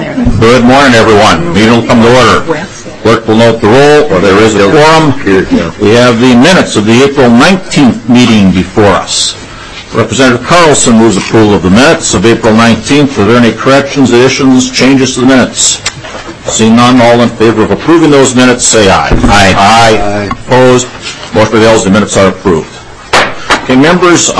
Good morning, everyone. Meeting will come to order. Clerk will note the roll, or there is a quorum. We have the minutes of the April 19th meeting before us. Representative Carlson moves approval of the minutes of April 19th. Are there any corrections, additions, changes to the minutes? Seeing none, all in favor of approving those minutes, say aye. Aye. Aye. Opposed? Motion prevails. The minutes are approved. Okay, members,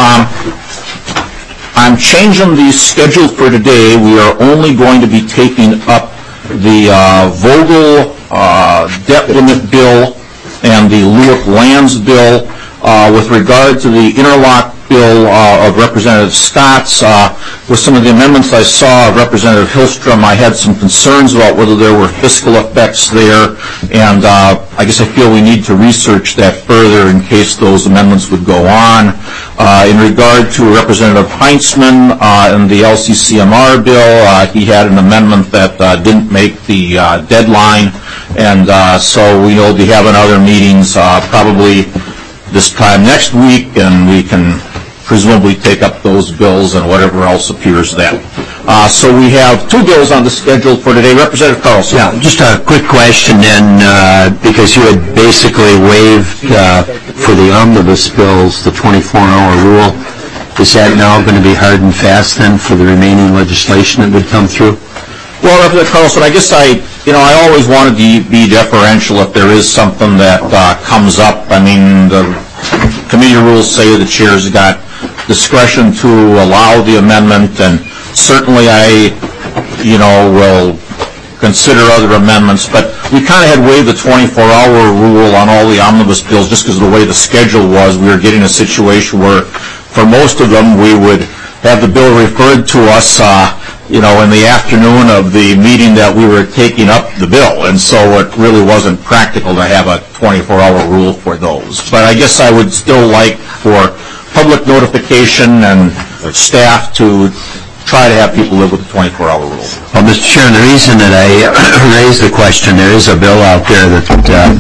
I'm changing the schedule for today. We are only going to be taking up the Vogel debt limit bill and the Lewick lands bill. With regard to the interlock bill of Representative Scott's, with some of the amendments I saw of Representative Hillstrom, I had some concerns about whether there were fiscal effects there, and I guess I feel we need to research that further in case those amendments would go on. In regard to Representative Heintzman and the LCCMR bill, he had an amendment that didn't make the deadline, and so we'll be having other meetings probably this time next week, and we can presumably take up those bills and whatever else appears then. So we have two bills on the schedule for today. Representative Carlson. Yeah, just a quick question then, because you had basically waived for the omnibus bills the 24-hour rule. Is that now going to be hard and fast then for the remaining legislation that would come through? Well, Representative Carlson, I guess I always wanted to be deferential if there is something that comes up. I mean, the committee rules say the chair's got discretion to allow the amendment, and certainly I, will consider other amendments. But we kind of had waived the 24-hour rule on all the omnibus bills just because of the way the schedule was. We were getting a situation where, for most of them, we would have the bill referred to us in the afternoon of the meeting that we were taking up the bill, and so it really wasn't practical to have a 24-hour rule for those. But I guess I would still like for public notification and staff to try to have people live with the 24-hour rule. Well, Mr. Chairman, the reason that I raised the question, there is a bill out there that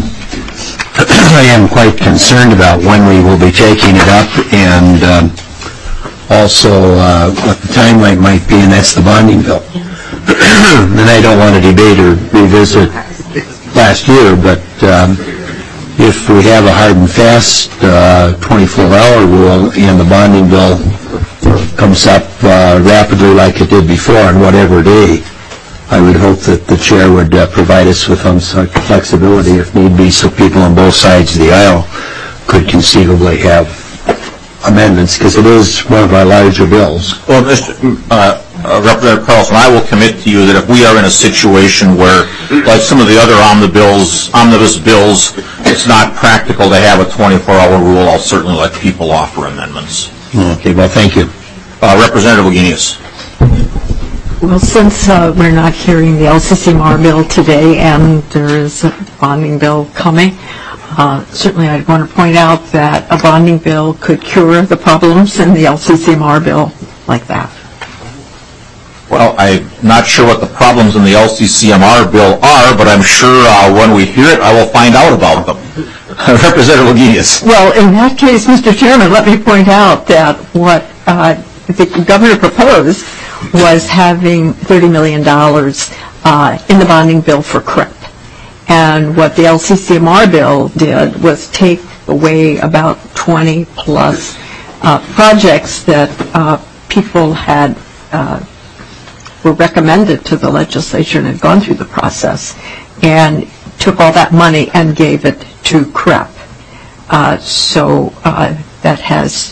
I am quite concerned about when we will be taking it up, and also what the timeline might be, and that's the bonding bill. And I don't want to debate or revisit last year, but if we have a hard and fast 24-hour rule and the bonding bill comes up rapidly like it did before on whatever day, I would hope that the chair would provide us with some sort of flexibility if need be, so people on both sides of the aisle could conceivably have amendments, because it is one of our larger bills. Well, Representative Carlson, I will commit to you that if we are in a situation where, like some of the other omnibus bills, it's not practical to have a 24-hour rule, I'll certainly let people offer amendments. Okay, well, thank you. Representative Wagenius. Well, since we're not hearing the LCCMR bill today and there is a bonding bill coming, certainly I'd want to point out that a bonding bill could cure the problems in the LCCMR bill like that. Well, I'm not sure what the problems in the LCCMR bill are, but I'm sure when we hear it, I will find out about them. Representative Wagenius. Well, in that case, Mr. Chairman, let me point out that what the governor proposed was having $30 million in the bonding bill for CREP. And what the LCCMR bill did was take away about 20 plus projects that people had were recommended to the legislature and had gone through the process, and took all that money and gave it to CREP. So that has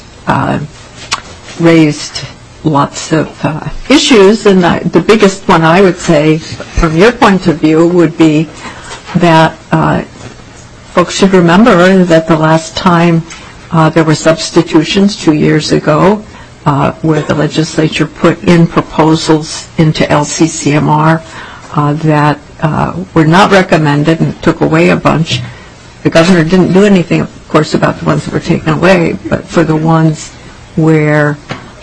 raised lots of issues, and the biggest one I would say from your point of view would be that folks should remember that the last time there were substitutions 2 years ago where the legislature put in proposals into LCCMR that were not recommended and took away a bunch. The governor didn't do anything, of course, about the ones that were taken away, but for the ones where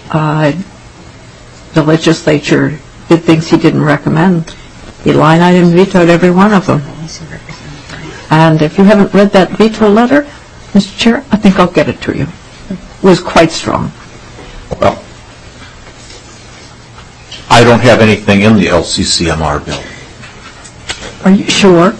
the legislature did things he didn't recommend, he line item vetoed every one of them. And if you haven't read that veto letter, Mr. Chair, I think I'll get it to you. It was quite strong. Well, I don't have anything in the LCCMR bill. Are you sure?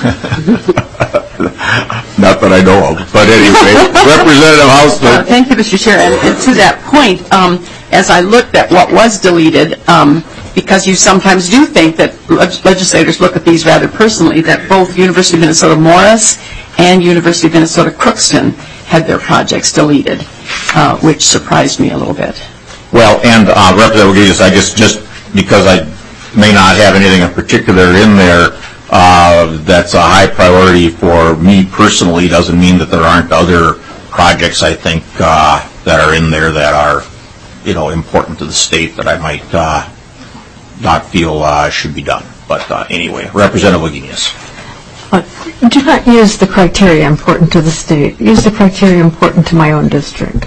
Not that I know of, but anyway, Representative Hausman. Thank you, Mr. Chair. And to that point, as I looked at what was deleted, because you sometimes do think that legislators look at these rather personally, that both University of Minnesota Morris and University of Minnesota Crookston had their projects deleted, which surprised me a little bit. Well, and Representative Wagenius, I guess just because I may not have anything in particular in there that's a high priority for me personally doesn't mean that there aren't other projects, I think, that are in there that are, important to the state that I might not feel should be done. But anyway, Representative Wagenius. Do not use the criteria important to the state. Use the criteria important to my own district.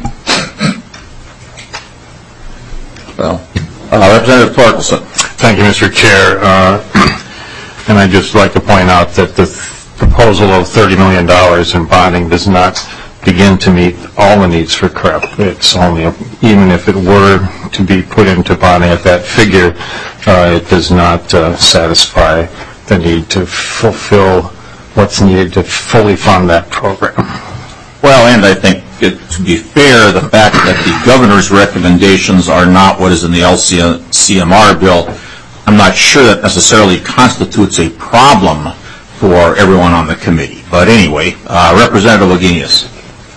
Well, Representative Torkelson. Thank you, Mr. Chair. And I'd just like to point out that the proposal of $30 million in bonding does not begin to meet all the needs for CREP. It's only, even if it were to be put into bonding at that figure, it does not satisfy the need to fulfill what's needed to fully fund that program. Well, and I think, to be fair, the fact that the governor's recommendations are not what is in the LCMR bill, I'm not sure that necessarily constitutes a problem for everyone on the committee. But anyway, Representative Wagenius.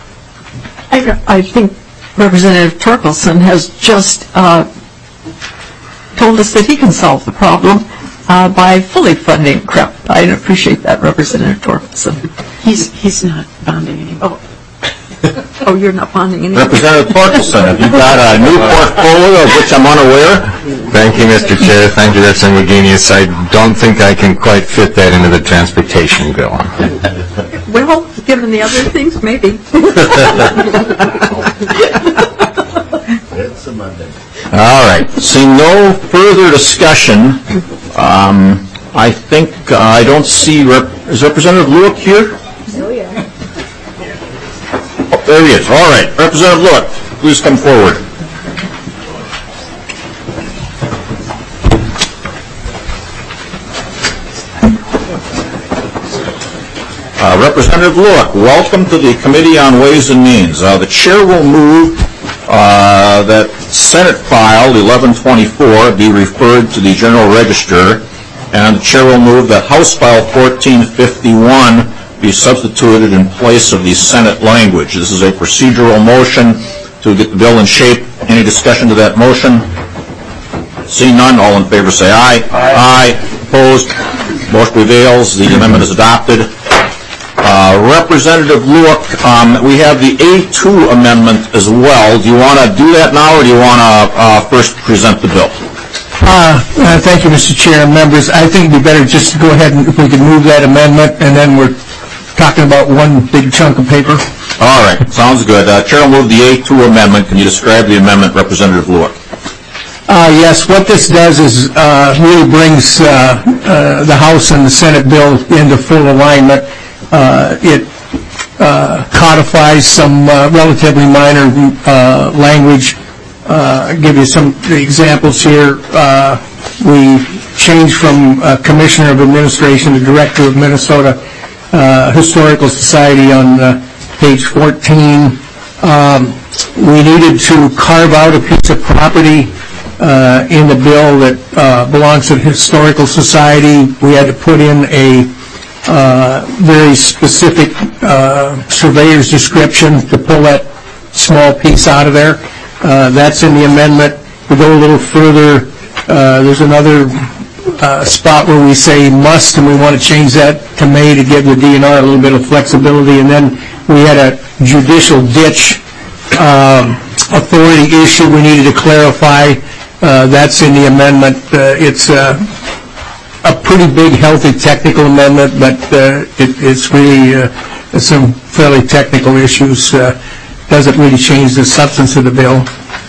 I think Representative Torkelson has just told us that he can solve the problem by fully funding CREP. I appreciate that, Representative Torkelson. He's not bonding anymore. Oh, you're not bonding anymore. Representative Torkelson, have you got a new portfolio of which I'm unaware? Thank you, Mr. Chair. Thank you, Representative Wagenius. I don't think I can quite fit that into the transportation bill. Well, given the other things, maybe. All right. Seeing no further discussion, I think I don't see. Is Representative Lewick here? Oh, yeah. Oh, there he is. All right. Representative Lewick, please come forward. Representative Lewick, welcome to the Committee on Ways and Means. The Chair will move that Senate File 1124 be referred to the General Register, and the Chair will move that House File 1451 be substituted in place of the Senate language. This is a procedural motion to get the bill in shape. Any discussion to that motion? Seeing none, all in favor say aye. Aye. Opposed? Motion prevails. The amendment is adopted. Representative Lewick, we have the A2 amendment as well. Do you want to do that now, or do you want to first present the bill? Thank you, Mr. Chair and members. I think it would be better just to go ahead and if we could move that amendment, and then we're talking about one big chunk of paper. All right. Sounds good. Chair will move the A2 amendment. Can you describe the amendment, Representative Lewick? Yes, what this does is really brings the House and the Senate bill into full alignment. It codifies some relatively minor language. I'll give you some examples here. We changed from Commissioner of Administration to Director of Minnesota Historical Society on page 14. We needed to carve out a piece of property in the bill that belongs to the Historical Society. We had to put in a very specific surveyor's description to pull that small piece out of there. That's in the amendment. We go a little further. There's another spot where we say must, and we want to change that to may to give the DNR a little bit of flexibility. And then we had a judicial ditch authority issue we needed to clarify. That's in the amendment. It's a pretty big, healthy technical amendment, but it's really some fairly technical issues. Doesn't really change the substance of the bill.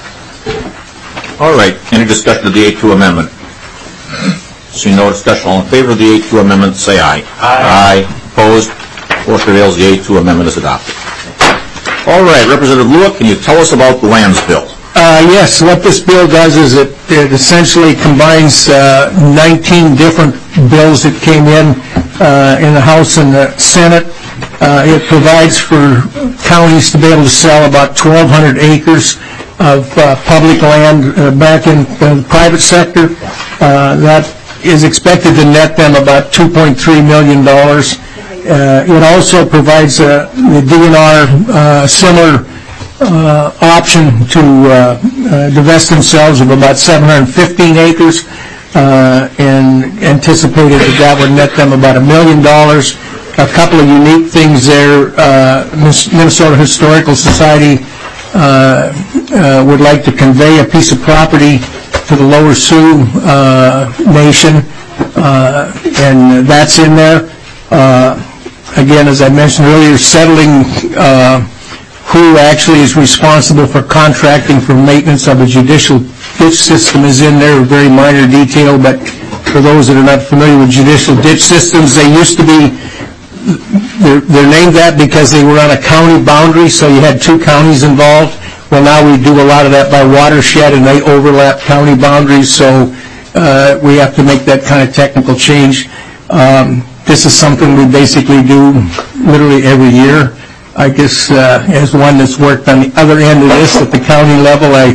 All right. Any discussion of the A2 amendment? Seeing no discussion, all in favor of the A2 amendment, say aye. Aye. Opposed? Motion prevails. The A2 amendment is adopted. All right. Representative Lewick, can you tell us about the lands bill? Yes, what this bill does is it essentially combines 19 different bills that came in the House and the Senate. It provides for counties to be able to sell about 1,200 acres of public land back in the private sector. That is expected to net them about $2.3 million. It also provides the DNR similar option to divest themselves of about 715 acres, and anticipated that would net them about $1 million. A couple of unique things there. Minnesota Historical Society would like to convey a piece of property to the Lower Sioux Nation, and that's in there. Again, as I mentioned earlier, settling who actually is responsible for contracting for maintenance of a judicial ditch system is in there, a very minor detail, but for those that are not familiar with judicial ditch systems, they used to be, they're named that because they were on a county boundary, so you had two counties involved. Well, now we do a lot of that by watershed, and they overlap county boundaries, so we have to make that kind of technical change. This is something we basically do literally every year. I guess as one that's worked on the other end of this at the county level, I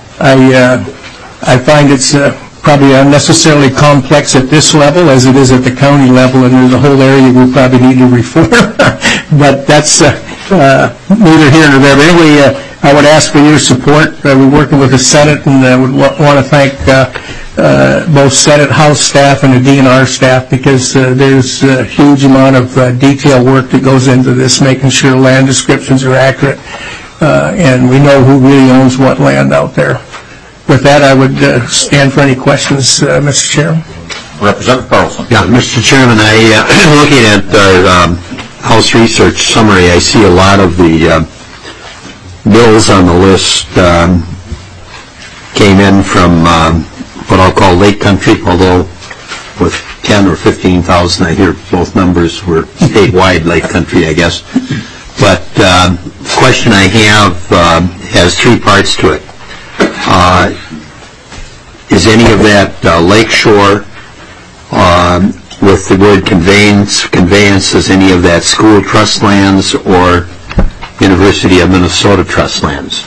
find it's probably unnecessarily complex at this level as it is at the county level, and there's a whole area we probably need to reform. But that's neither here nor there. But anyway, I would ask for your support. We're working with the Senate, and I would want to thank both Senate House staff and the DNR staff, because there's a huge amount of detail work that goes into this, making sure land descriptions are accurate, and we know who really owns what land out there. With that, I would stand for any questions, Mr. Chairman. Representative Carlson. Yeah, Mr. Chairman, looking at our House research summary, I see a lot of the bills on the list came in from what I'll call Lake Country, although with 10 or 15,000, I hear both numbers were statewide Lake Country, I guess. But the question I have has three parts to it. Is any of that lakeshore with the word conveyance, is any of that school trust lands or University of Minnesota trust lands?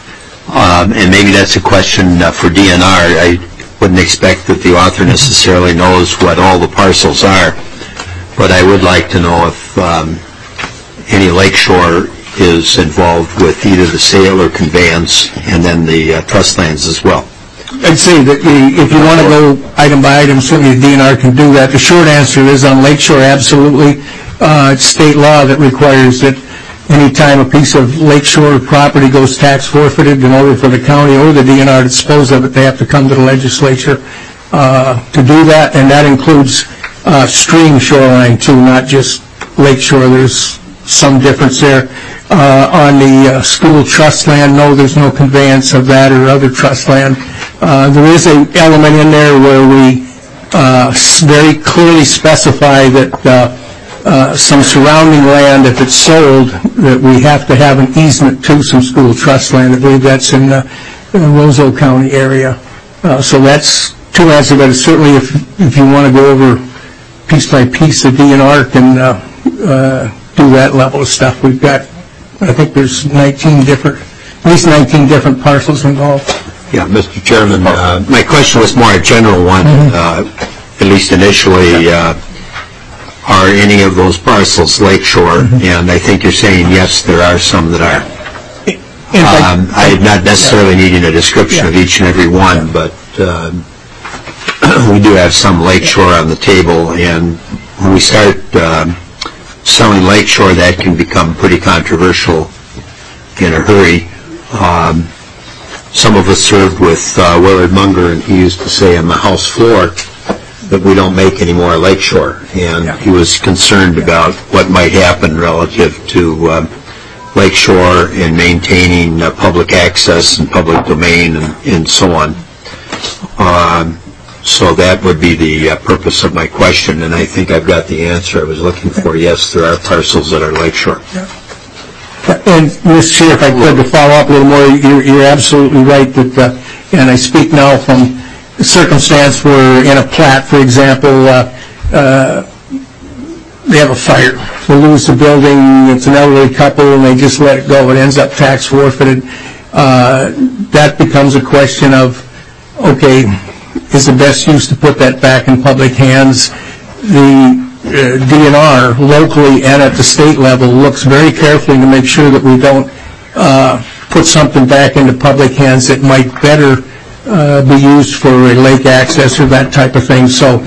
And maybe that's a question for DNR. I wouldn't expect that the author necessarily knows what all the parcels are, but I would like to know if any lakeshore is involved with either the sale or conveyance, and then the trust lands as well. I'd say that if you want to go item by item, certainly the DNR can do that. The short answer is on lakeshore, absolutely. It's state law that requires that any time a piece of lakeshore property goes tax forfeited, in order for the county or the DNR to dispose of it, they have to come to the legislature to do that, and that includes stream shoreline too, not just lakeshore. There's some difference there. On the school trust land, no, there's no conveyance of that or other trust land. There is an element in there where we very clearly specify that some surrounding land, if it's sold, that we have to have an easement to some school trust land. I believe that's in the Roseville County area. So that's two answers, but certainly if you want to go over piece by piece, the DNR can do that level of stuff. We've got, I think there's at least 19 different parcels involved. Yeah, Mr. Chairman, my question was more a general one, at least initially. Are any of those parcels lakeshore? And I think you're saying yes, there are some that are. I'm not necessarily needing a description of each and every one, but we do have some lakeshore on the table, and when we start selling lakeshore, that can become pretty controversial in a hurry. Some of us served with Willard Munger, and he used to say on the House floor that we don't make any more lakeshore, and he was concerned about what might happen relative to lakeshore and maintaining public access and public domain and so on. So that would be the purpose of my question, and I think I've got the answer I was looking for. Yes, there are parcels that are lakeshore. And, Mr. Chair, if I could to follow up a little more, you're absolutely right that, and I speak now from a circumstance where in a plat, for example, they have a fire. They lose the building, it's an elderly couple, and they just let it go. It ends up tax forfeited. That becomes a question of, okay, is the best use to put that back in public hands? The DNR, locally and at the state level, looks very carefully to make sure that we don't put something back into public hands that might better be used for a lake access or that type of thing. So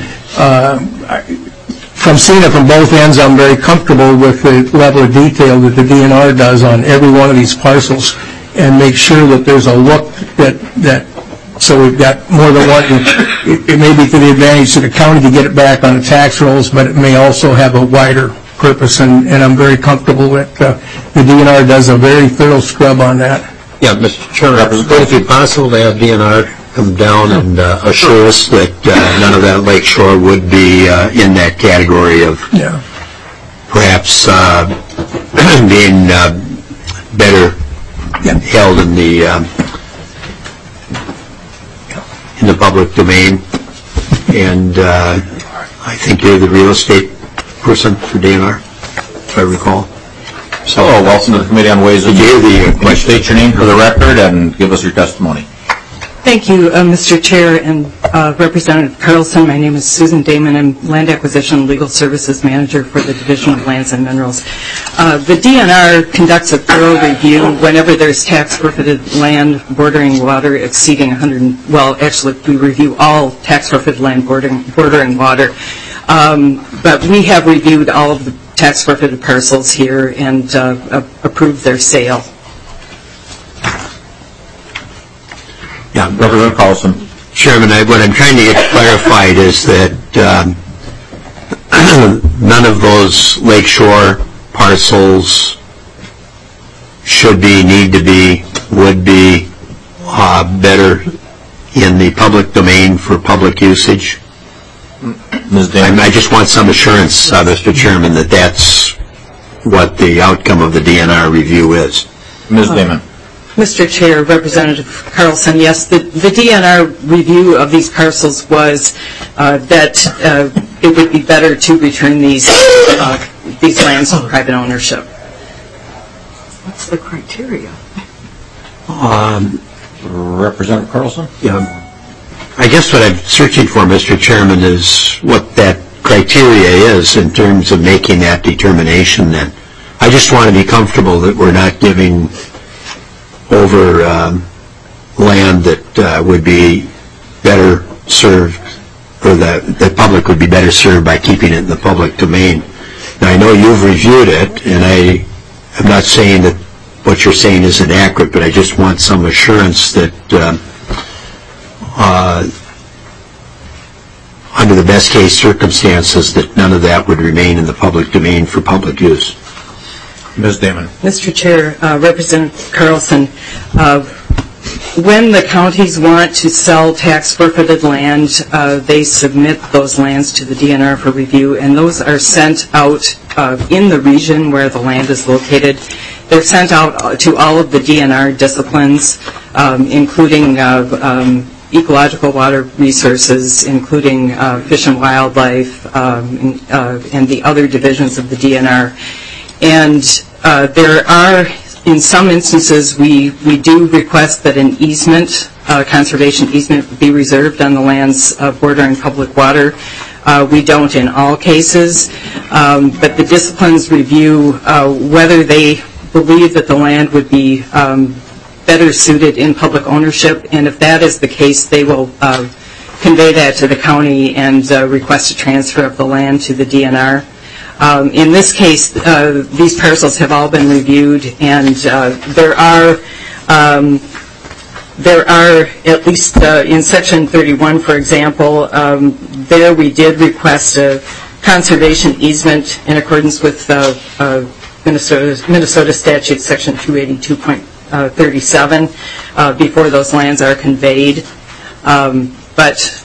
from seeing it from both ends, I'm very comfortable with the level of detail that the DNR does on every one of these parcels and make sure that there's a look that so we've got more than one. It may be to the advantage of the county to get it back on the tax rolls, but it may also have a wider purpose, and I'm very comfortable with the DNR does a very thorough scrub on that. Yeah, Mr. Chairman, would it be possible to have DNR come down and assure us that none of that lake shore would be in that category of perhaps being better held in the public domain? And I think you're the real estate person for DNR, if I recall. So, welcome to the Committee on Ways and Means. State your name for the record and give us your testimony. Thank you, Mr. Chair and Representative Carlson. My name is Susan Damon. I'm Land Acquisition Legal Services Manager for the Division of Lands and Minerals. The DNR conducts a thorough review whenever there's tax-forfeited land bordering water exceeding 100, well, actually, we review all tax-forfeited land bordering water. But we have reviewed all of the tax-forfeited parcels here and approved their sale. Yeah, Representative Carlson. Chairman, what I'm trying to get clarified is that none of those lakeshore parcels should be, need to be, would be better in the public domain for public usage. Ms. Damon. I just want some assurance, Mr. Chairman, that that's what the outcome of the DNR review is. Ms. Damon. Mr. Chair, Representative Carlson, yes, the DNR review of these parcels was that it would be better to return these lands to private ownership. What's the criteria? Representative Carlson? Yeah. I guess what I'm searching for, Mr. Chairman, is what that criteria is in terms of making that determination then. I just want to be comfortable that we're not giving over land that would be better served, or the public would be better served by keeping it in the public domain. Now, I know you've reviewed it, and I'm not saying that what you're saying is inaccurate, but I just want some assurance that under the best case circumstances that none of that would remain in the public domain for public use. Ms. Damon. Mr. Chair, Representative Carlson, when the counties want to sell tax-forfeited land, they submit those lands to the DNR for review, and those are sent out in the region where the land is located. They're sent out to all of the DNR disciplines, including ecological water resources, including fish and wildlife, and the other divisions of the DNR. And there are, in some instances, we do request that an easement, conservation easement, be reserved on the lands bordering public water. We don't in all cases, but the disciplines review whether they believe that the land would be better suited in public ownership, and if that is the case, they will convey that to the county and request a transfer of the land to the DNR. In this case, these parcels have all been reviewed, and there are at least in Section 31, for example, there we did request a conservation easement in accordance with Minnesota Statute Section 282.37 before those lands are conveyed. But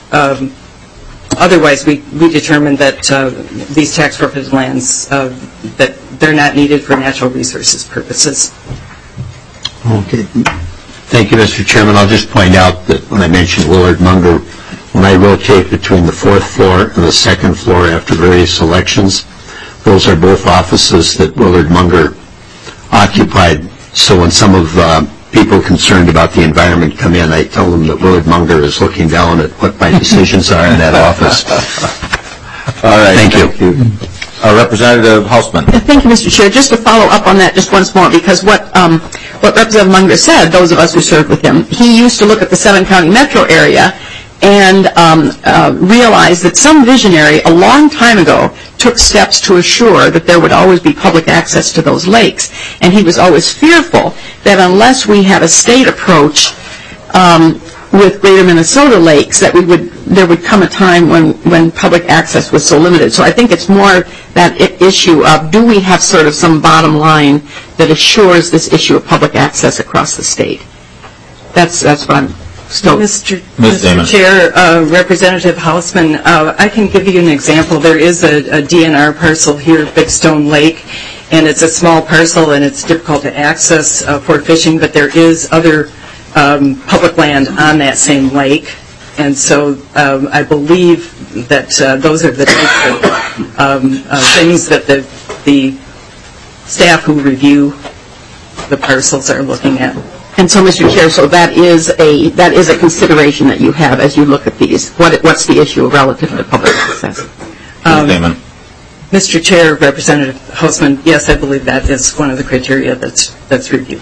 otherwise, we determined that these tax-forfeited lands, that they're not needed for natural resources purposes. Okay. Thank you, Mr. Chairman. I'll just point out that when I mentioned Willard Munger, when I rotate between the 4th floor and the 2nd floor after various elections, those are both offices that Willard Munger occupied. So when some of people concerned about the environment come in, I tell them that Willard Munger is looking down at what my decisions are in that office. All right. Thank you. Representative Hausman. Thank you, Mr. Chair. Just to follow up on that just once more, because what Representative Munger said, those of us who served with him, he used to look at the 7-county metro area and realized that some visionary a long time ago took steps to assure that there would always be public access to those lakes. And he was always fearful that unless we had a state approach with Greater Minnesota lakes, that there would come a time when public access was so limited. So I think it's more that issue of, do we have sort of some bottom line that assures this issue of public access across the state? That's what I'm still... Mr. Damon. Chair, Representative Hausman, I can give you an example. There is a DNR parcel here, Big Stone Lake, and it's a small parcel and it's difficult to access for fishing, but there is other public land on that same lake, and so I believe that those are the types of things that the staff who review the parcels are looking at. And so, Mr. Chair, so that is a consideration that you have as you look at these. What's the issue relative to public access? Damon. Mr. Chair, Representative Hausman, yes, I believe that is one of the criteria that's reviewed.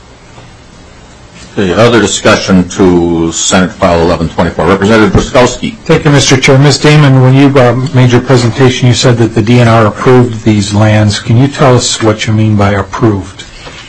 Okay, other discussion to Senate File 1124. Representative Bruskowski. Thank you, Mr. Chair. Ms. Damon, when you made your presentation, you said that the DNR approved these lands. Can you tell us what you mean by approved?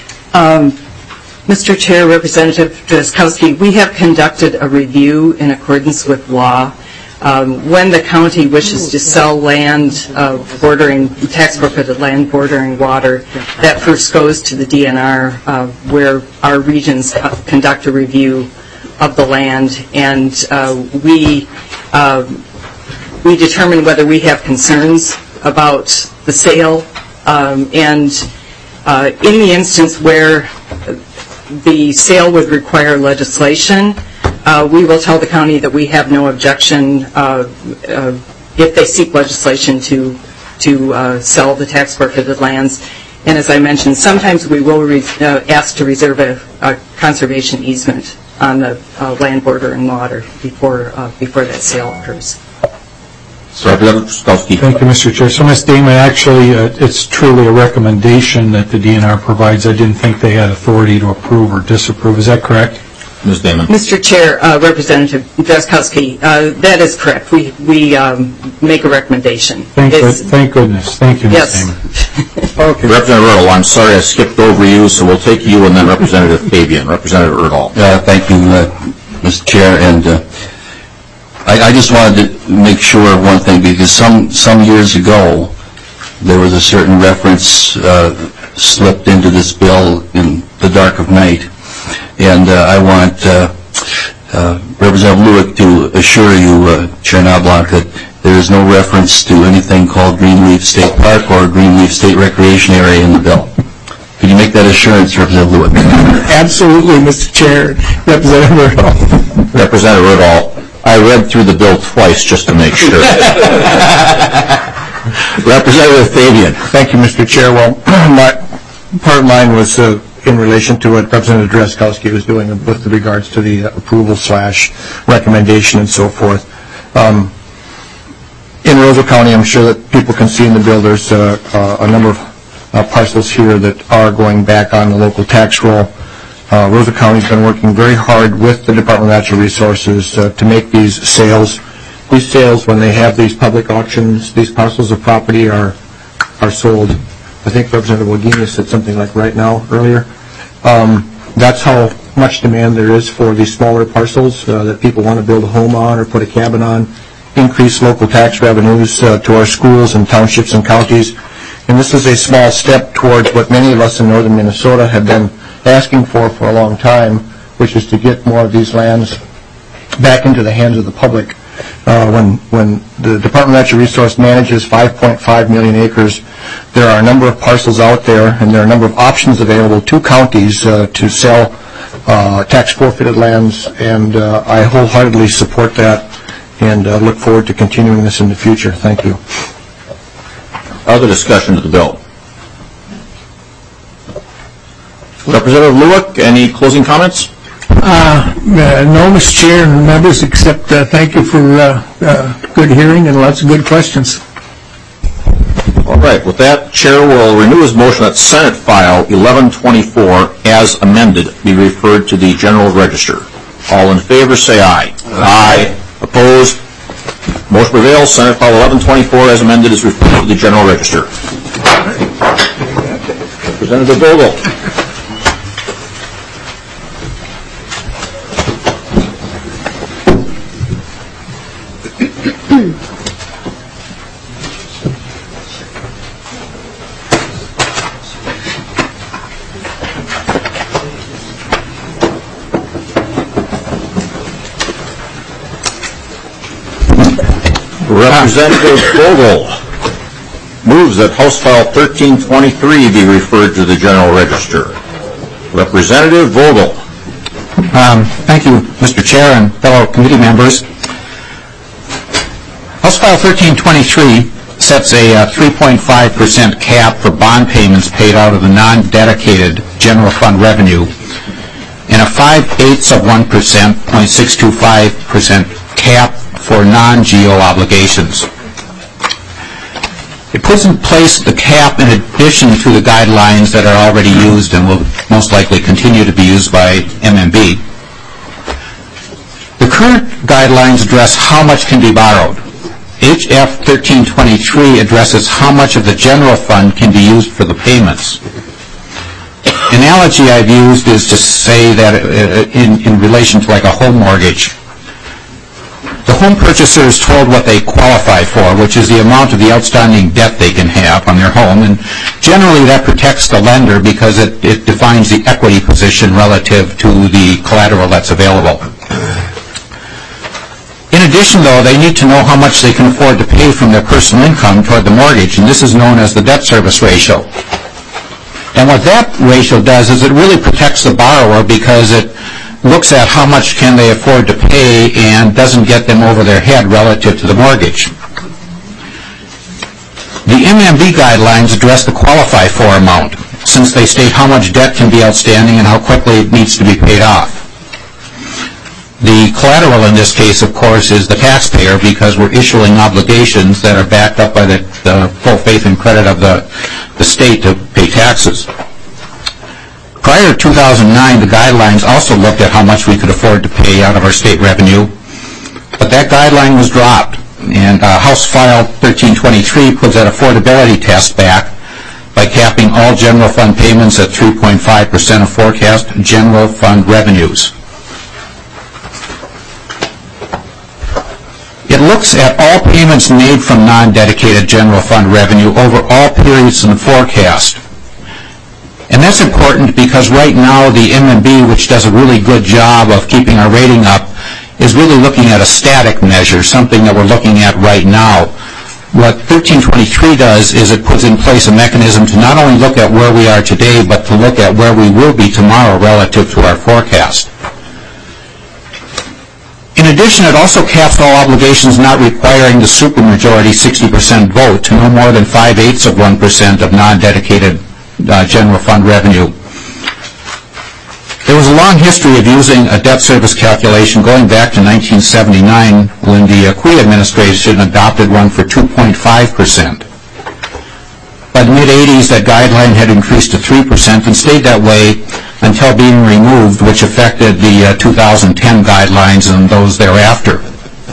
Mr. Chair, Representative Bruskowski, we have conducted a review in accordance with law. When the county wishes to sell land tax-forfeited land bordering water, that first goes to the DNR, where our regions conduct a review of the land, and we determine whether we have concerns about the sale, and in the instance where the sale would require legislation, we will tell the county that we have no objection if they seek legislation to sell the tax-forfeited lands. And as I mentioned, sometimes we will ask to reserve a conservation easement on the land border and water before that sale occurs. Representative Bruskowski. Thank you, Mr. Chair. So, Ms. Damon, actually, it's truly a recommendation that the DNR provides. I didn't think they had authority to approve or disapprove. Is that correct? Ms. Damon. Mr. Chair, Representative Bruskowski, that is correct. We make a recommendation. Thank goodness. Thank you, Ms. Yes. Damon. Okay. Representative Erdahl, I'm sorry I skipped over you, so we'll take you and then Representative Fabian. Representative Erdahl. Thank you, Mr. Chair. And I just wanted to make sure of one thing, because some years ago there was a certain reference slipped into this bill in the dark of night. And I want Representative Lewick to assure you, Chair Knobloch, that there is no reference to anything called Greenleaf State Park or Greenleaf State Recreation Area in the bill. Could you make that assurance, Representative Lewick? Absolutely, Mr. Chair. Representative Erdahl. Representative Erdahl, I read through the bill twice just to make sure. Representative Fabian. Thank you, Mr. Chair. Well, part of mine was in relation to what Representative Bruskowski was doing with regards to the approval / recommendation and so forth. In Roseau County, I'm sure that people can see in the bill there's a number of parcels here that are going back on the local tax roll. Roseau County's been working very hard with the Department of Natural Resources to make these sales. These sales, when they have these public auctions, these parcels of property are sold. I think Representative Wagenius said something like right now, earlier. That's how much demand there is for these smaller parcels that people want to build a home on or put a cabin on, increase local tax revenues to our schools and townships and counties. And this is a small step towards what many of us in northern Minnesota have been asking for a long time, which is to get more of these lands back into the hands of the public. when the Department of Natural Resource manages 5.5 million acres, there are a number of parcels out there, and there are a number of options available to counties to sell tax forfeited lands, and I wholeheartedly support that and look forward to continuing this in the future. Thank you. Other discussion of the bill? Representative Lueck, any closing comments? No, Mr. Chair and members, except thank you for good hearing and lots of good questions. All right. With that, Chair will renew his motion that Senate File 1124, as amended, be referred to the General Register. All in favor, say aye. Aye. Opposed? Motion prevails. Senate File 1124, as amended, is referred to the General Register. Representative Vogel. Representative Vogel moves that House File 1323 be referred to the General Register. Representative Vogel. Thank you, Mr. Chair and fellow committee members. House File 1323 sets a 3.5% cap for bond payments paid out of the non-dedicated general fund revenue and a 0.625% cap for non-GO obligations. It puts in place the cap in addition to the guidelines that are already used and will most likely continue to be used by MMB. The current guidelines address how much can be borrowed. HF 1323 addresses how much of the general fund can be used for the payments. Analogy I've used is to say that in relation to like a home mortgage. The home purchaser is told what they qualify for, which is the amount of the outstanding debt they can have on their home, and generally that protects the lender because it defines the equity position relative to the collateral that's available. In addition, though, they need to know how much they can afford to pay from their personal income toward the mortgage, and this is known as the debt service ratio. And what that ratio does is it really protects the borrower because it looks at how much can they afford to pay and doesn't get them over their head relative to the mortgage. The MMB guidelines address the qualify for amount, since they state how much debt can be outstanding and how quickly it needs to be paid off. The collateral in this case, of course, is the taxpayer because we're issuing obligations that are backed up by the full faith and credit of the state to pay taxes. Prior to 2009, the guidelines also looked at how much we could afford to pay out of our state revenue, but that guideline was dropped, and House File 1323 puts that affordability test back by capping all general fund payments at 3.5% of forecast general fund revenues. It looks at all payments made from non-dedicated general fund revenue over all periods in the forecast. And that's important because right now the MMB, which does a really good job of keeping our rating up, is really looking at a static measure, something that we're looking at right now. What 1323 does is it puts in place a mechanism to not only look at where we are today, but to look at where we will be tomorrow relative to our forecast. In addition, it also caps all obligations not requiring the supermajority 60% vote to no more than 0.5% of non-dedicated general fund revenue. There was a long history of using a debt service calculation going back to 1979 when the Cui administration adopted one for 2.5%. By the mid-'80s, that guideline had increased to 3% and stayed that way until being removed, which affected the 2010 guidelines and those thereafter.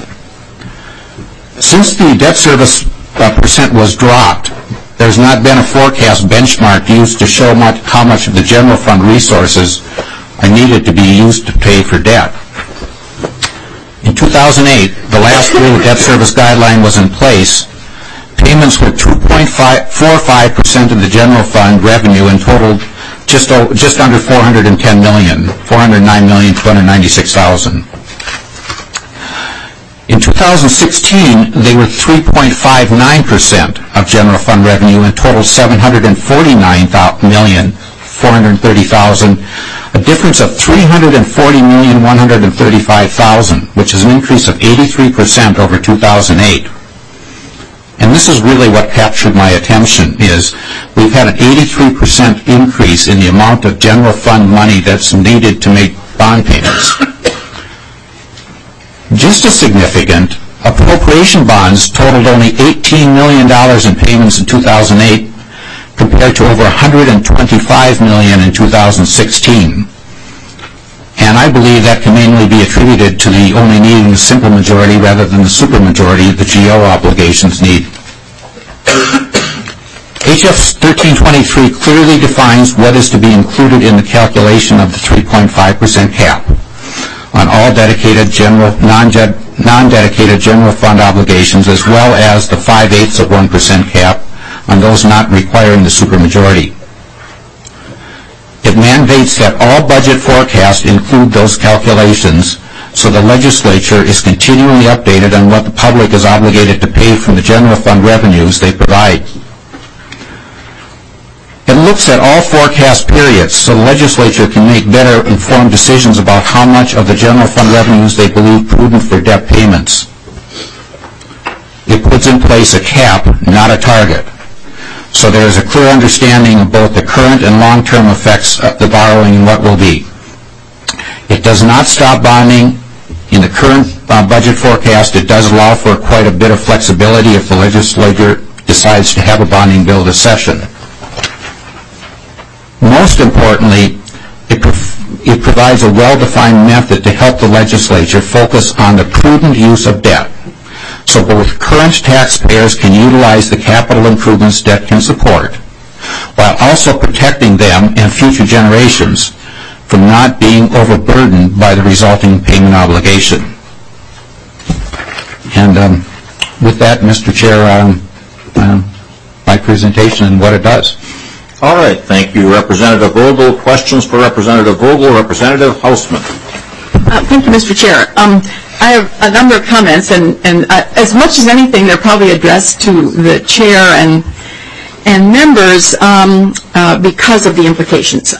Since the debt service percent was dropped, there's not been a forecast benchmark used to show how much of the general fund resources are needed to be used to pay for debt. In 2008, the last year the debt service guideline was in place, payments were 2.45% of the general fund revenue and totaled just under $410 million, $409,296,000. In In 2016, they were 3.59% of general fund revenue and totaled $749,430,000, a difference of $340,135,000, which is an increase of 83% over 2008. And this is really what captured my attention, is we've had an 83% increase in the amount of general fund money that's needed to make bond payments. Just as significant, appropriation bonds totaled only $18 million in payments in 2008 compared to over $125 million in 2016. And I believe that can mainly be attributed to the only needing the simple majority rather than the supermajority the GO obligations need. HF 1323 clearly defines what is to be included in the calculation of the 3.5% cap on all dedicated non-dedicated general fund obligations, as well as the 5/8 of 1% cap on those not requiring the supermajority. It mandates that all budget forecasts include those calculations, so the legislature is continually updated on what the public is obligated to pay from the general fund revenues they provide. It looks at all forecast periods so the legislature can make better informed decisions about how much of the general fund revenues they believe prudent for debt payments. It puts in place a cap, not a target, so there is a clear understanding of both the current and long-term effects of the borrowing and what will be. It does not stop bonding. In the current budget forecast, it does allow for quite a bit of flexibility if the legislature decides to have a bonding bill this session. Most importantly, it provides a well-defined method to help the legislature focus on the prudent use of debt, so both current taxpayers can utilize the capital improvements debt can support, while also protecting them and future generations from not being overburdened by the resulting payment obligation. And with that, Mr. Chair, my presentation and what it does. All right, thank you, Representative Vogel. Questions for Representative Vogel? Representative Hausman. Thank you, Mr. Chair. I have a number of comments, and as much as anything, they're probably addressed to the chair and members because of the implications.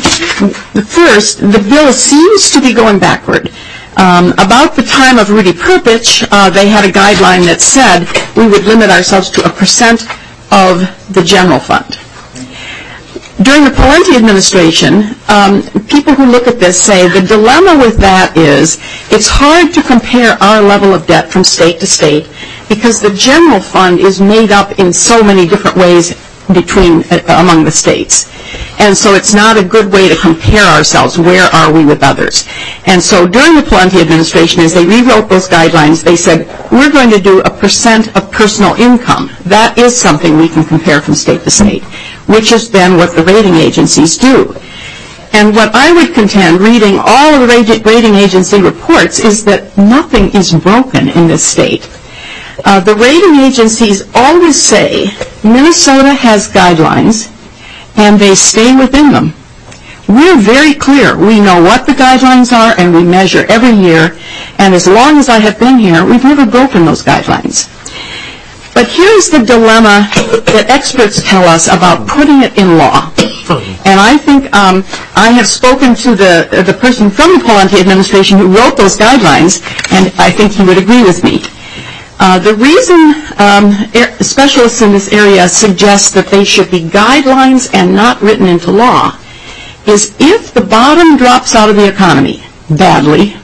First, the bill seems to be going backward. About the time of Rudy Perpich, they had a guideline that said we would limit ourselves to 1% of the general fund. During the Pawlenty administration, people who look at this say the dilemma with that is it's hard to compare our level of debt from state to state because the general fund is made up in so many different ways among the states. And so it's not a good way to compare ourselves. Where are we with others? And so during the Pawlenty administration, as they rewrote those guidelines, they said, we're going to do 1% of personal income. That is something we can compare from state to state, which is then what the rating agencies do. And what I would contend, reading all of the rating agency reports, is that nothing is broken in this state. The rating agencies always say Minnesota has guidelines and they stay within them. We're very clear. We know what the guidelines are and we measure every year. And as long as I have been here, we've never broken those guidelines. But here's the dilemma that experts tell us about putting it in law. And I think I have spoken to the person from the Pawlenty administration who wrote those guidelines, and I think he would agree with me. The reason specialists in this area suggest that they should be guidelines and not written into law is if the bottom drops out of the economy badly,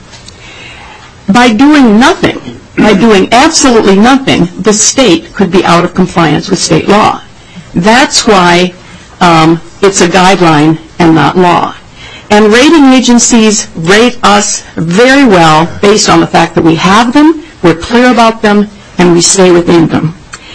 by doing nothing, by doing absolutely nothing, the state could be out of compliance with state law. That's why it's a guideline and not law. And rating agencies rate us very well based on the fact that we have them, we're clear about them, and we stay within them.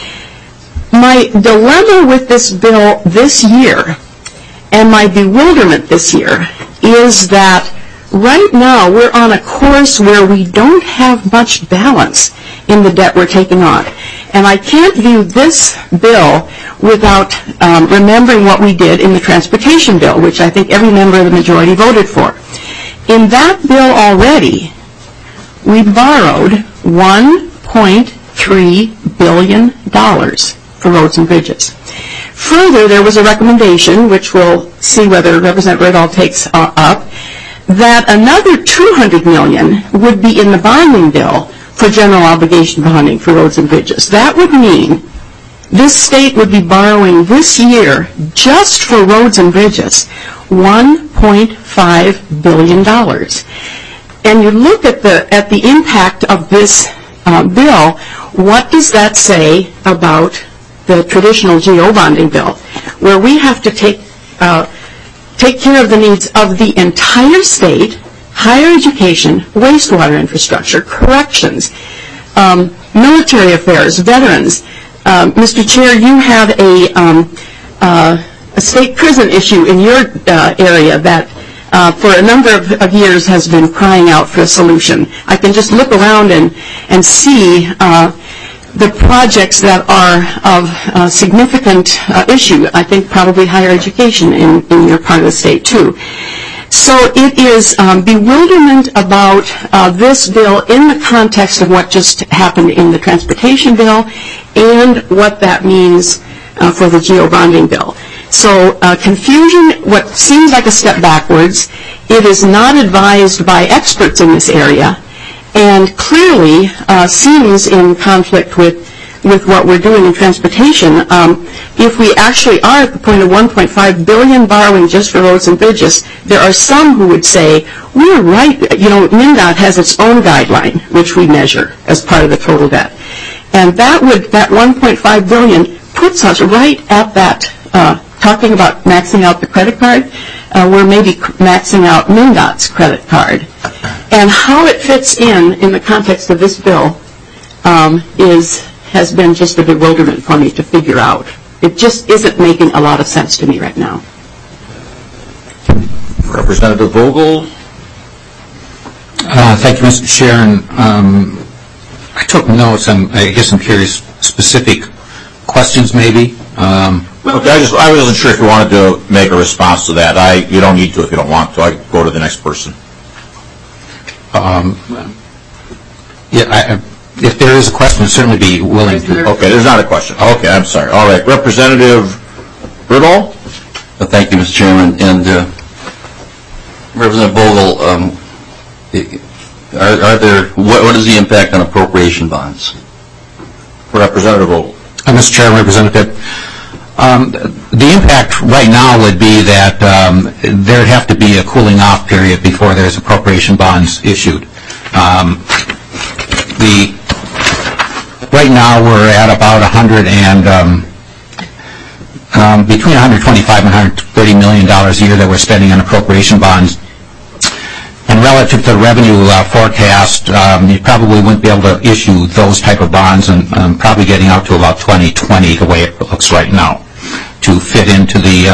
My dilemma with this bill this year, and my bewilderment this year, is that right now we're on a course where we don't have much balance in the debt we're taking on. And I can't view this bill without remembering what we did in the transportation bill, which I think every member of the majority voted for. In that bill already, we borrowed $1.3 billion for roads and bridges. Further, there was a recommendation, which we'll see whether Representative Riddle takes up, that another $200 million would be in the bonding bill for general obligation bonding for roads and bridges. That would mean this state would be borrowing this year, just for roads and bridges, $1.5 billion. And you look at the impact of this bill, what does that say about the traditional GO bonding bill, where we have to take care of the needs of the entire state, higher education, wastewater infrastructure, corrections, military affairs, veterans. Mr. Chair, you have a state prison issue in your area that for a number of years has been crying out for a solution. I can just look around and see the projects that are of significant issue. I think probably higher education in your part of the state too. So it is bewilderment about this bill in the context of what just happened in the transportation bill and what that means for the GO bonding bill. So confusion, what seems like a step backwards, it is not advised by experts in this area, and clearly seems in conflict with what we're doing in transportation. If we actually are at the point of $1.5 billion borrowing just for roads and bridges, there are some who would say, we're right, MnDOT has its own guideline, which we measure as part of the total debt. And that $1.5 billion puts us right at that, talking about maxing out the credit card, we're maybe maxing out MnDOT's credit card. And how it fits in the context of this bill has been just a bewilderment for me to figure out. It just isn't making a lot of sense to me right now. Representative Vogel. Thank you, Mr. Chair. I took notes. I guess I'm curious, specific questions maybe. Okay, I wasn't sure if you wanted to make a response to that. You don't need to if you don't want to. I can go to the next person. If there is a question, I'd certainly be willing to. Okay, there's not a question. Okay, I'm sorry. All right, Representative Riddle. Thank you, Mr. Chairman. And Representative Vogel, what is the impact on appropriation bonds? Representative Vogel. Mr. Chairman, Representative, the impact right now would be that there'd have to be a cooling off period before there's appropriation bonds issued. Right now we're at about between $125 and $130 million a year that we're spending on appropriation bonds. And relative to the revenue forecast, you probably wouldn't be able to issue those type of bonds and probably getting out to about 2020 the way it looks right now to fit into the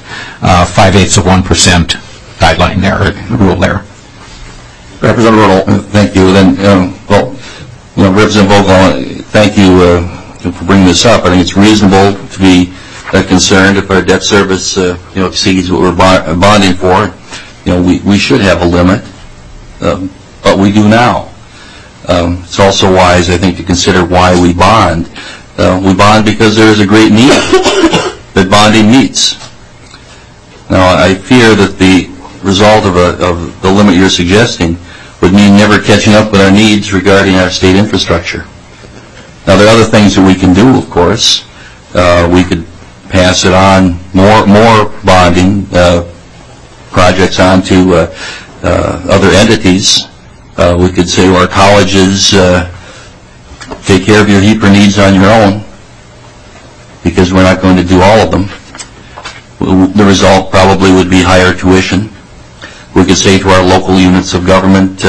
0.5% guideline there, rule there. Representative Riddle. Thank you. Then, Representative Vogel, thank you for bringing this up. I think it's reasonable to be concerned if our debt service exceeds what we're bonding for. We should have a limit, but we do now. It's also wise, I think, to consider why we bond. We bond because there is a great need that bonding meets. Now, I fear that the result of the limit you're suggesting would mean never catching up with our needs regarding our state infrastructure. Now, there are other things that we can do, of course. We could pass it on, more bonding projects on to other entities. We could say to our colleges, take care of your HEPR needs on your own, because we're not going to do all of them. The result probably would be higher tuition. We could say to our local units of government,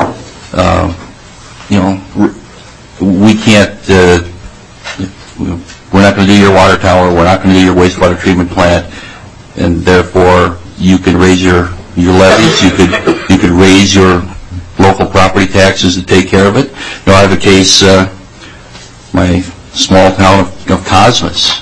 we can't, we're not going to do your water tower, we're not going to do your wastewater treatment plant, and therefore you can raise your levies, you could raise your local property taxes to take care of it. I have a case, my small town of Cosmos.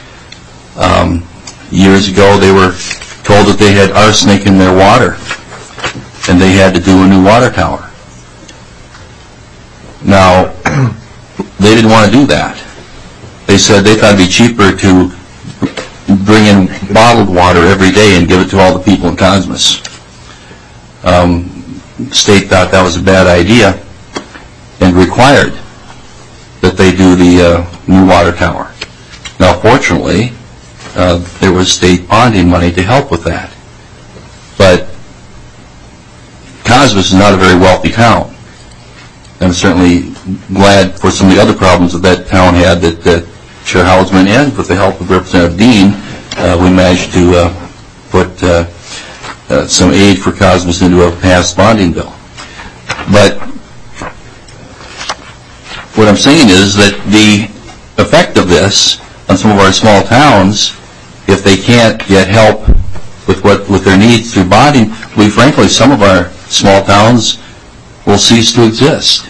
Years ago they were told that they had arsenic in their water and they had to do a new water tower. Now, they didn't want to do that. They said they thought it would be cheaper to bring in bottled water every day and give it to all the people in Cosmos. The state thought that was a bad idea and required that they do the new water tower. Now, fortunately, there was state bonding money to help with that. But Cosmos is not a very wealthy town. I'm certainly glad for some of the other problems that town had that Chair Houseman and with the help of Representative Dean, we managed to put some aid for Cosmos into a passed bonding bill. But what I'm saying is that the effect of this on some of our small towns, if they can't get help with their needs through bonding, frankly, some of our small towns will cease to exist.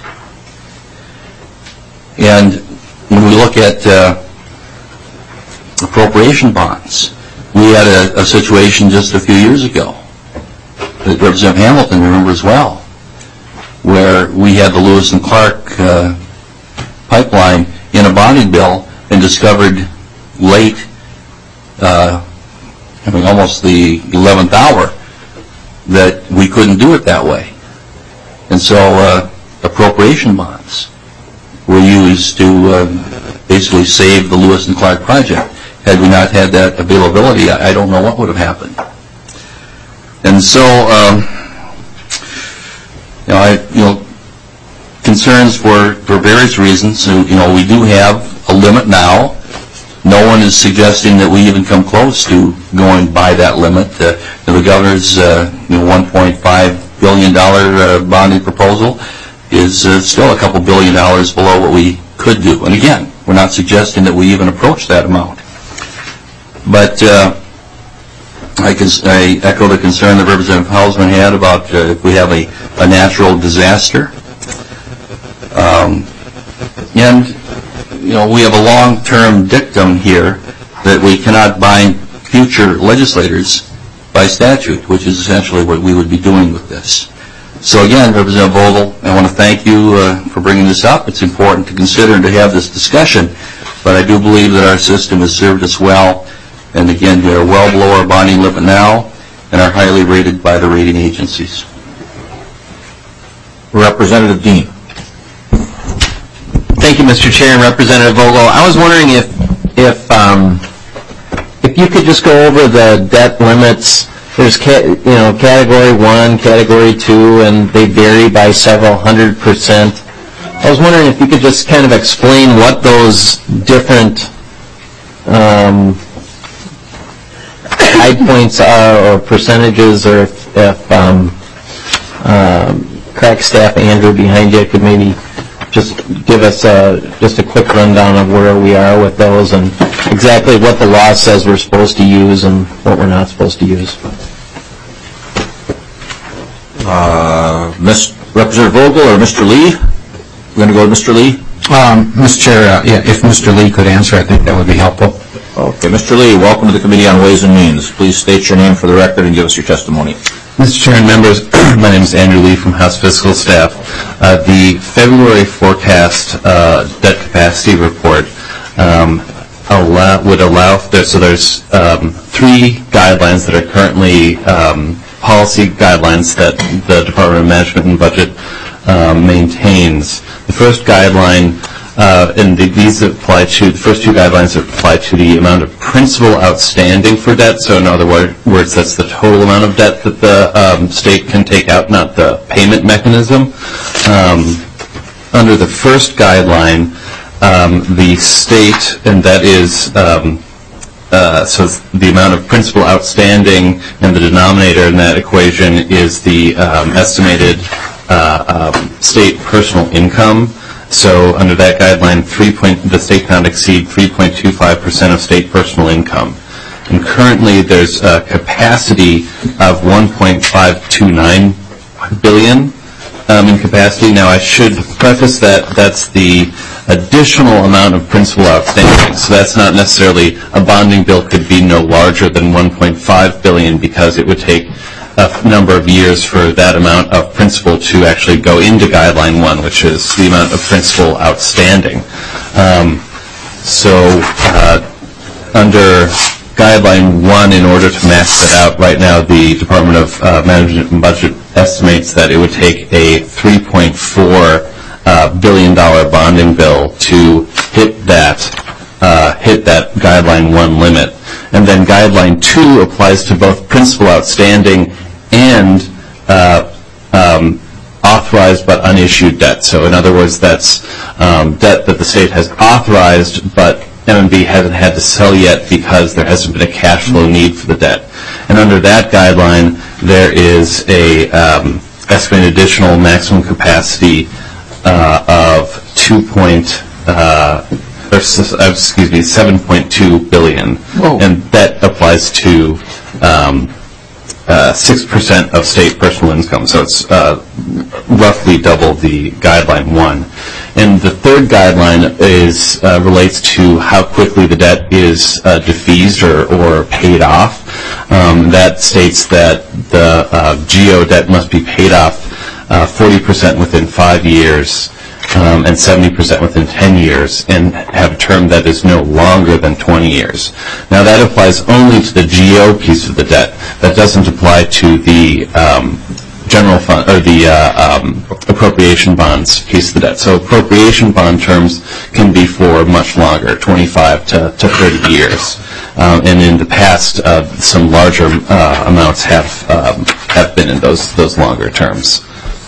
And when we look at appropriation bonds, we had a situation just a few years ago that Representative Hamilton remembers well, where we had the Lewis and Clark pipeline in a bonding bill and discovered late, almost the 11th hour, that we couldn't do it that way. And so appropriation bonds were used to basically save the Lewis and Clark project. Had we not had that availability, I don't know what would have happened. And so, concerns for various reasons. We do have a limit now. No one is suggesting that we even come close to going by that limit. The governor's $1.5 billion bonding proposal is still a couple $1 billion below what we could do. And again, we're not suggesting that we even approach that amount. But I echo the concern that Representative Houseman had about if we have a natural disaster. And we have a long-term dictum here that we cannot bind future legislators by statute, which is essentially what we would be doing with this. So again, Representative Vogel, I want to thank you for bringing this up. It's important to consider and to have this discussion, but I do believe that our system has served us well. And again, we are well below our bonding limit now and are highly rated by the rating agencies. Representative Dean. Thank you, Mr. Chair and Representative Vogel. I was wondering if you could just go over the debt limits. There's category 1, category 2, and they vary by several 100%. I was wondering if you could just kind of explain what those different high points are or percentages, or if crack staff Andrew behind you could maybe just give us just a quick rundown of where we are with those and exactly what the law says we're supposed to use and what we're not supposed to use. Representative Vogel or Mr. Lee? We're going to go to Mr. Lee? Mr. Chair, if Mr. Lee could answer, I think that would be helpful. Okay, Mr. Lee, welcome to the Committee on Ways and Means. Please state your name for the record and give us your testimony. Mr. Chair and members, my name is Andrew Lee from House Fiscal Staff. The February forecast debt capacity report would allow, so there's 3 guidelines that are currently policy guidelines that the Department of Management and Budget maintains. The first guideline, and these apply to, the first 2 guidelines apply to the amount of principal outstanding for debt. So in other words, that's the total amount of debt that the state can take out, not the payment mechanism. Under the first guideline, the state, and that is, so the amount of principal outstanding, and the denominator in that equation is the estimated state personal income. So under that guideline, the state cannot exceed 3.25% of state personal income. And currently there's a capacity of $1.529 billion in capacity. Now I should preface that that's the additional amount of principal outstanding. So that's not necessarily, a bonding bill could be no larger than $1.5 billion because it would take a number of years for that amount of principal to actually go into Guideline 1, which is the amount of principal outstanding. Under Guideline 1, in order to max that out, right now the Department of Management and Budget estimates that it would take a $3.4 billion bonding bill to hit that Guideline 1 limit. And then Guideline 2 applies to both principal outstanding and authorized but unissued debt. So in other words, that's debt that the state has authorized, but M&B hasn't had to sell yet because there hasn't been a cash flow need for the debt. And under that guideline, there is a estimated additional maximum capacity of $7.2 billion. Whoa. And that applies to 6% of state personal income, so it's roughly double the Guideline 1. And the third guideline relates to how quickly the debt is defeased or paid off. That states that the GO debt must be paid off 40% within 5 years and 70% within 10 years, and have a term that is no longer than 20 years. Now that applies only to the GO piece of the debt. That doesn't apply to the general fund or the appropriation bonds piece of the debt. So appropriation bond terms can be for much longer, 25 to 30 years. And in the past, some larger amounts have been in those longer terms.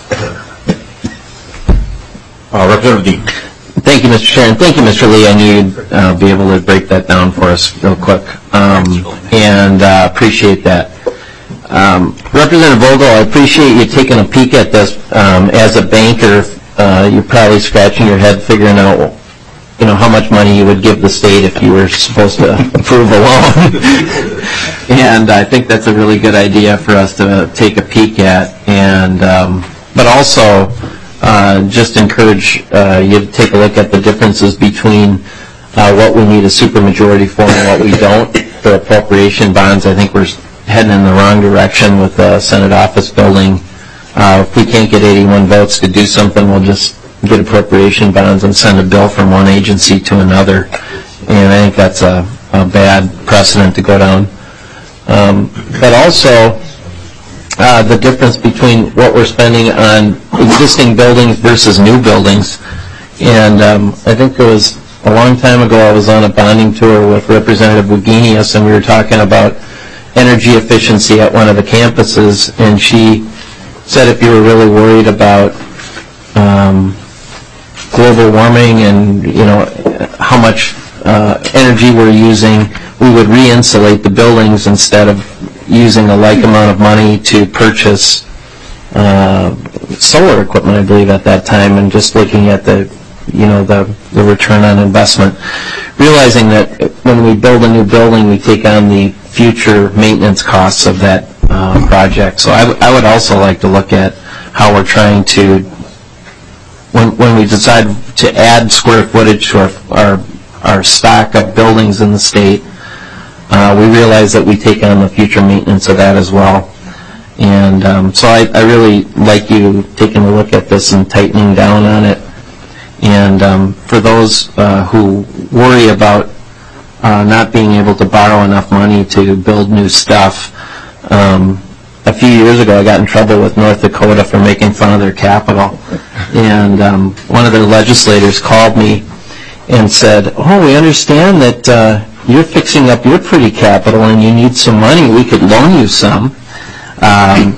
Representative Dean. Thank you, Mr. Chair, and thank you, Mr. Lee. I knew you'd be able to break that down for us real quick, and appreciate that. Representative Vogel, I appreciate you taking a peek at this. As a banker, you're probably scratching your head figuring out, how much money you would give the state if you were supposed to approve a loan. And I think that's a really good idea for us to take a peek at, and but also just encourage you to take a look at the differences between what we need a supermajority for and what we don't for appropriation bonds. I think we're heading in the wrong direction with the Senate office building. If we can't get 81 votes to do something, we'll just get appropriation bonds and send a bill from one agency to another. And I think that's a bad precedent to go down. But also, the difference between what we're spending on existing buildings versus new buildings. And I think it was a long time ago I was on a bonding tour with Representative Wagenius, and we were talking about energy efficiency at one of the campuses, and she said if you were really worried about global warming and how much energy we're using, we would re-insulate the buildings instead of using a like amount of money to purchase solar equipment, I believe, at that time, and just looking at the return on investment, realizing that when we build a new building, we take on the future maintenance costs of that project. So I would also like to look at how we're trying to, when we decide to add square footage to our stock of buildings in the state, we realize that we take on the future maintenance of that as well. And so I really like you taking a look at this and tightening down on it. And for those who worry about not being able to borrow enough money to build new stuff, a few years ago I got in trouble with North Dakota for making fun of their capital. And one of their legislators called me and said, "Oh, we understand that you're fixing up your pretty capital and you need some money. We could loan you some." And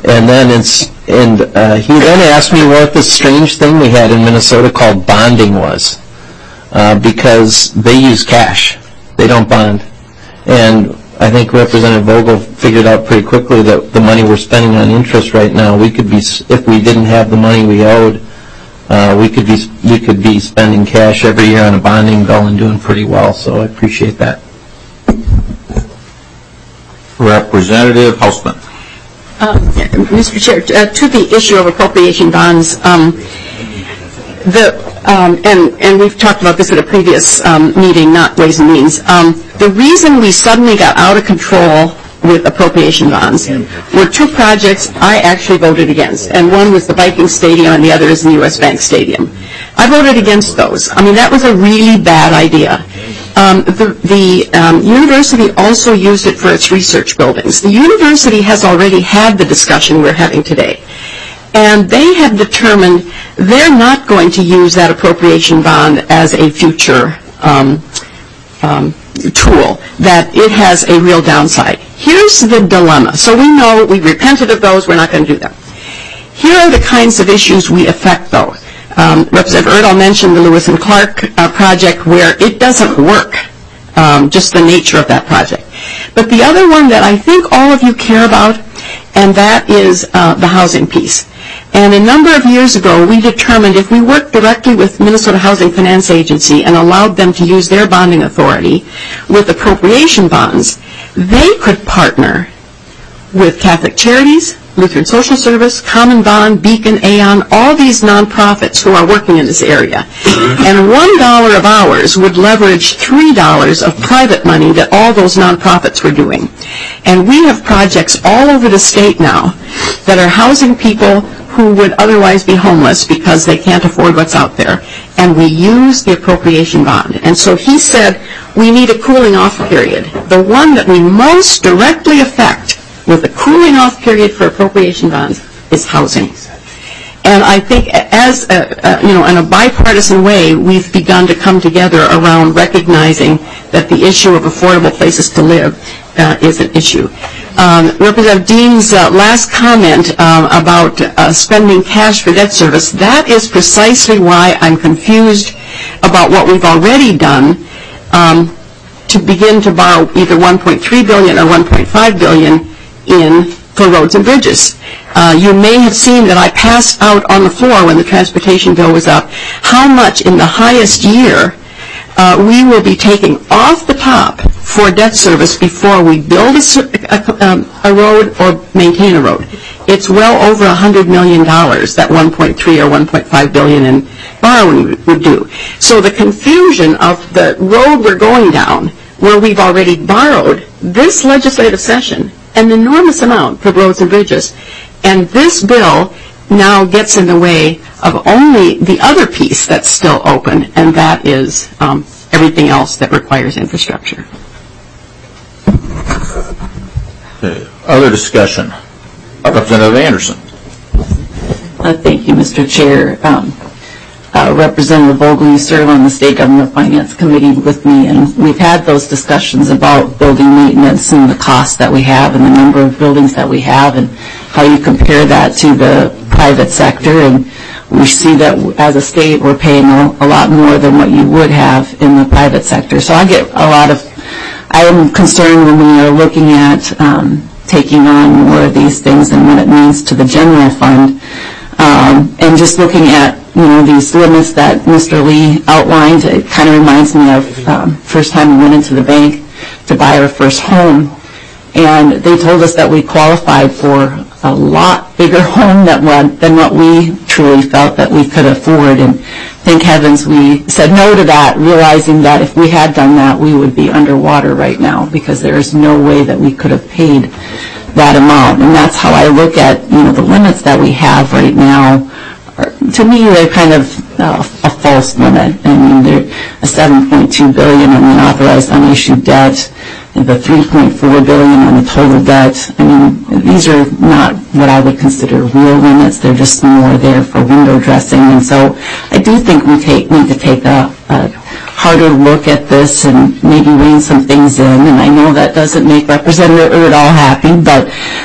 he then asked me what this strange thing we had in Minnesota called bonding was, because they use cash. They don't bond. And I think Representative Vogel figured out pretty quickly that the money we're spending on interest right now, we could be, if we didn't have the money we owed, we could be spending cash every year on a bonding bill and doing pretty well. So I appreciate that. Representative Hausman. Mr. Chair, to the issue of appropriation bonds, the and we've talked about this at a previous meeting, not Ways and Means. The reason we suddenly got out of control with appropriation bonds were two projects I actually voted against, and one was the Viking Stadium and the other is the U.S. Bank Stadium. I voted against those. I mean, that was a really bad idea. The university also used it for its research buildings. The university has already had the discussion we're having today, and they have determined they're not going to use that appropriation bond as a future tool, that it has a real downside. Here's the dilemma. So we know we repented of those. We're not going to do them. Here are the kinds of issues we affect, though. Representative Erdahl mentioned the Lewis and Clark project, where it doesn't work, just the nature of that project. But the other one that I think all of you care about, and that is the housing piece. And a number of years ago, we determined if we worked directly with Minnesota Housing Finance Agency and allowed them to use their bonding authority with appropriation bonds, they could partner with Catholic Charities, Lutheran Social Service, Common Bond, Beacon, Aon, all these nonprofits who are working in this area. And $1 of ours would leverage $3 of private money that all those nonprofits were doing. And we have projects all over the state now that are housing people who would otherwise be homeless because they can't afford what's out there. And we use the appropriation bond. And so he said we need a cooling off period. The one that we most directly affect with a cooling off period for appropriation bonds is housing. And I think as in a bipartisan way, we've begun to come together around recognizing that the issue of affordable places to live is an issue. Representative Dean's last comment about spending cash for debt service, that is precisely why I'm confused about what we've already done to begin to borrow either $1.3 billion or $1.5 billion for roads and bridges. You may have seen that I passed out on the floor when the transportation bill was up how much in the highest year we will be taking off the top for debt service before we build a road or maintain a road. It's well over $100 million that 1.3 or 1.5 billion in borrowing would do. So the confusion of the road we're going down, where we've already borrowed this legislative session an enormous amount for roads and bridges, and this bill now gets in the way of only the other piece that's still open, and that is everything else that requires infrastructure. Okay. Other discussion. Representative Anderson. Thank you, Mr. Chair. Representative Vogel, you serve on the State Government Finance Committee with me, and we've had those discussions about building maintenance and the costs that we have and the number of buildings that we have and how you compare that to the private sector. And we see that as a state we're paying a lot more than what you would have in the private sector. So I am concerned when we are looking at taking on more of these things and what it means to the general fund. And just looking at these limits that Mr. Lee outlined, it kind of reminds me of first time we went into the bank to buy our first home, and they told us that we qualified for a lot bigger home than what we truly felt that we could afford. And thank heavens we said no to that, realizing that if we had done that, we would be underwater right now because there is no way that we could have paid that amount. And that's how I look at the limits that we have right now. To me, they're kind of a false limit. I mean, they're a $7.2 billion on the authorized unissued debt, and the $3.4 billion on the total debt. I mean, these are not what I would consider real limits. They're just more there for window dressing. And so I do think we need to take a harder look at this and maybe rein some things in. And I know that doesn't make Representative Erdahl happy, but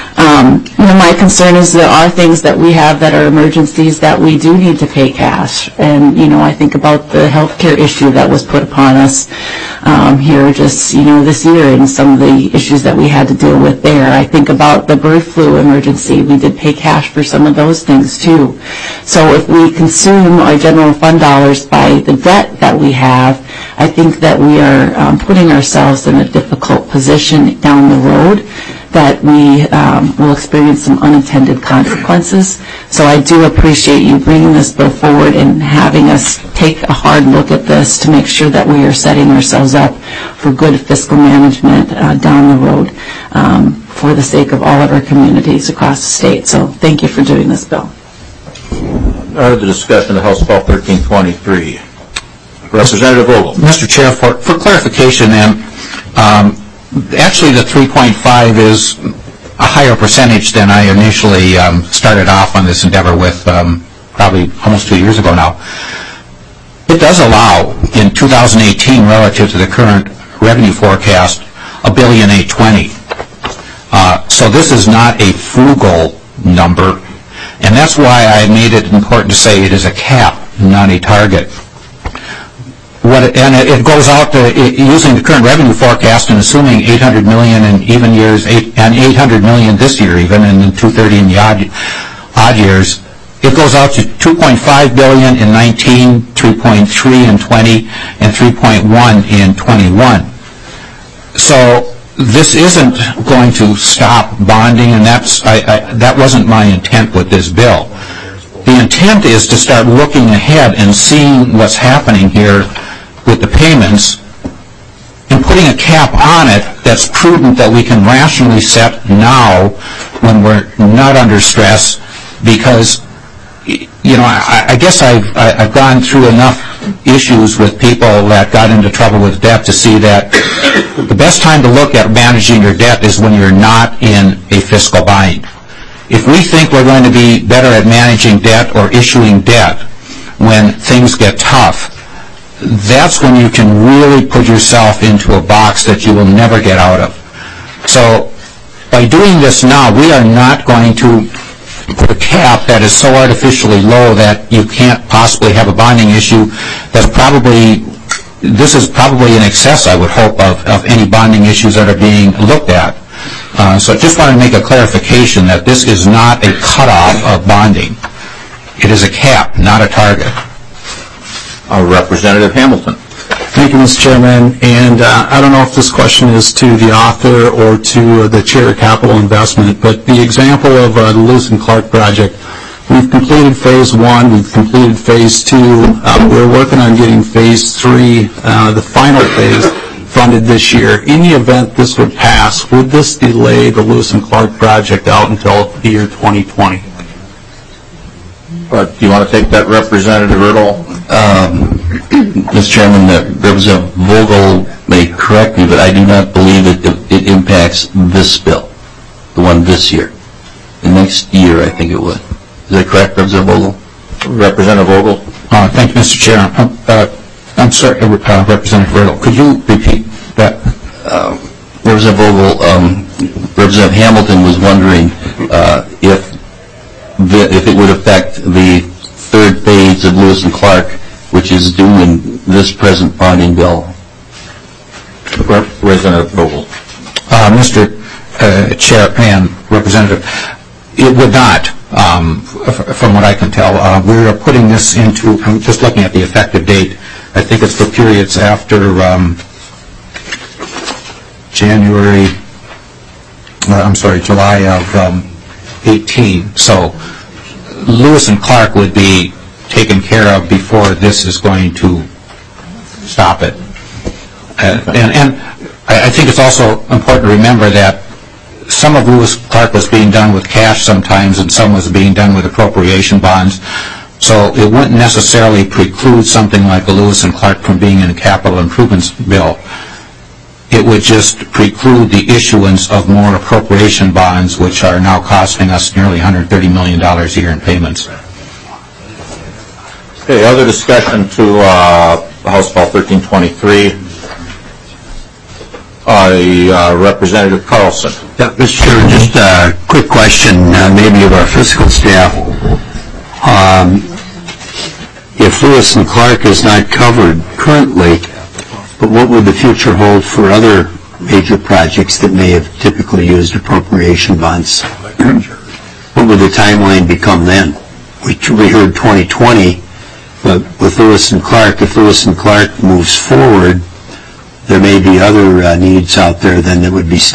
my concern is there are things that we have that are emergencies that we do need to pay cash. And I think about the health care issue that was put upon us here just this year and some of the issues that we had to deal with there. I think about the bird flu emergency. We did pay cash for some of those things too. So if we consume our general fund dollars by the debt that we have, I think that we are putting ourselves in a difficult position down the road that we will experience some unintended consequences. So I do appreciate you bringing this bill forward and having us take a hard look at this to make sure that we are setting ourselves up for good fiscal management down the road for the sake of all of our communities across the state. So thank you for doing this bill. The discussion of House Bill 1323. Representative Vogel. Mr. Chair, for clarification then, actually the 3.5 is a higher percentage than I initially started off on this endeavor with probably almost 2 years ago now. It does allow in 2018 relative to the current revenue forecast $1,820,000,000. So this is not a frugal number, and that's why I made it important to say it is a cap, not a target. And it goes out using the current revenue forecast and assuming $800 million in even years, and $800 million this year even, and then $230 in the odd years. It goes out to $2.5 billion in 19, $3.3 in 20, and $3.1 in 21. So this isn't going to stop bonding, and that wasn't my intent with this bill. The intent is to start looking ahead and seeing what's happening here with the payments and putting a cap on it that's prudent, that we can rationally set now when we're not under stress, because I guess I've gone through enough issues with people that got into trouble with debt to see that the best time to look at managing your debt is when you're not in a fiscal bind. If we think we're going to be better at managing debt or issuing debt when things get tough, that's when you can really put yourself into a box that you will never get out of. So by doing this now, we are not going to put a cap that is so artificially low that you can't possibly have a bonding issue. This is probably in excess, I would hope, of any bonding issues that are being looked at. So I just want to make a clarification that this is not a cutoff of bonding. It is a cap, not a target. Representative Hamilton. Thank you, Mr. Chairman. And I don't know if this question is to the author or to the Chair of Capital Investment, but the example of the Lewis and Clark project, we've completed Phase 1, we've completed Phase 2, we're working on getting Phase 3, the final phase, funded this year. In the event this would pass, would this delay the Lewis and Clark project out until the year 2020? Do you want to take that, Representative Erdahl? Mr. Chairman, Representative Vogel may correct me, but I do not believe it impacts this bill, the one this year. The next year, I think it would. Is that correct, Representative Vogel? Representative Vogel. Thank you, Mr. Chair. I'm sorry, Representative Erdahl. Could you repeat that? Representative Vogel, Representative Hamilton was wondering if it would affect the third phase of Lewis and Clark, which is due in this present bonding bill. Representative Vogel. Mr. Chair and Representative, it would not, from what I can tell. We are putting this into, I'm just looking at the effective date, I think it's for periods after July of 18. So Lewis and Clark would be taken care of before this is going to stop it. And I think it's also important to remember that some of Lewis Clark was being done with cash sometimes, and some was being done with appropriation bonds. So it wouldn't necessarily preclude something like a Lewis and Clark from being in a capital improvements bill. It would just preclude the issuance of more appropriation bonds, which are now costing us nearly $130 million a year in payments. Okay, other discussion to House Bill 1323. Representative Carlson. Yeah, Mr. Chairman, just a quick question, maybe of our fiscal staff. If Lewis and Clark is not covered currently, but what would the future hold for other major projects that may have typically used appropriation bonds? What would the timeline become then? We heard 2020, but with Lewis and Clark, if Lewis and Clark moves forward, there may be other needs out there then that would be stopped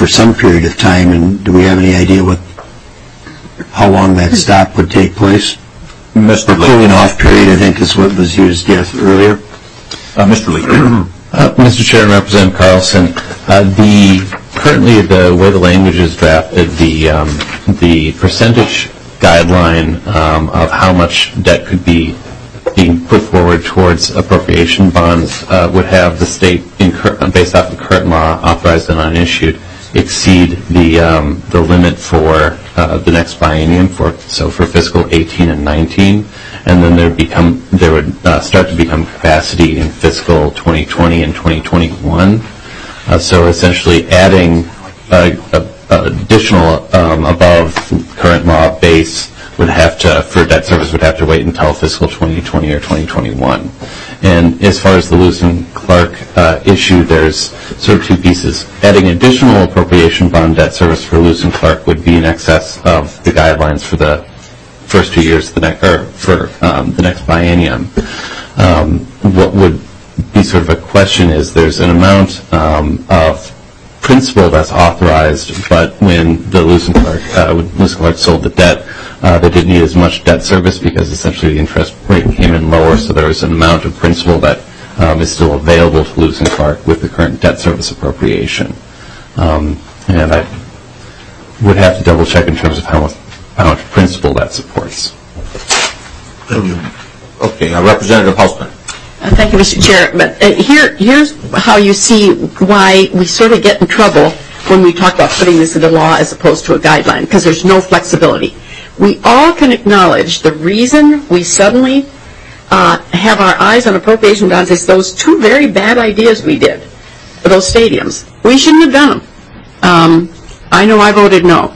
for some period of time, and do we have any idea how long that stop would take place? Mr. Lee. Cooling off period, I think, is what was used earlier. Mr. Lee. Mr. Chair and Representative Carlson, currently the way the language is drafted, the percentage guideline of how much debt could be being put forward towards appropriation bonds would have the state, based off the current law, authorized and unissued, exceed the limit for the next biennium, for fiscal 18 and 19, and then there would start to become capacity in fiscal 2020 and 2021. So essentially adding additional above current law base for debt service would have to wait until fiscal 2020 or 2021. And as far as the Lewis and Clark issue, there's sort of two pieces. Adding additional appropriation bond debt service for Lewis and Clark would be in excess of the guidelines for the first 2 years for the next biennium. What would be sort of a question is there's an amount of principal that's authorized, but when the Lewis and Clark sold the debt, they didn't need as much debt service because essentially the interest rate came in lower, so there was an amount of principal that is still available to Lewis and Clark with the current debt service appropriation. And I would have to double check in terms of how much principal that supports. Okay, Representative Hausman. Thank you, Mr. Chair. But here's how you see why we sort of get in trouble when we talk about putting this into law as opposed to a guideline, because there's no flexibility. We all can acknowledge the reason we suddenly have our eyes on appropriation bonds is those two very bad ideas we did for those stadiums. We shouldn't have done them. I know I voted no.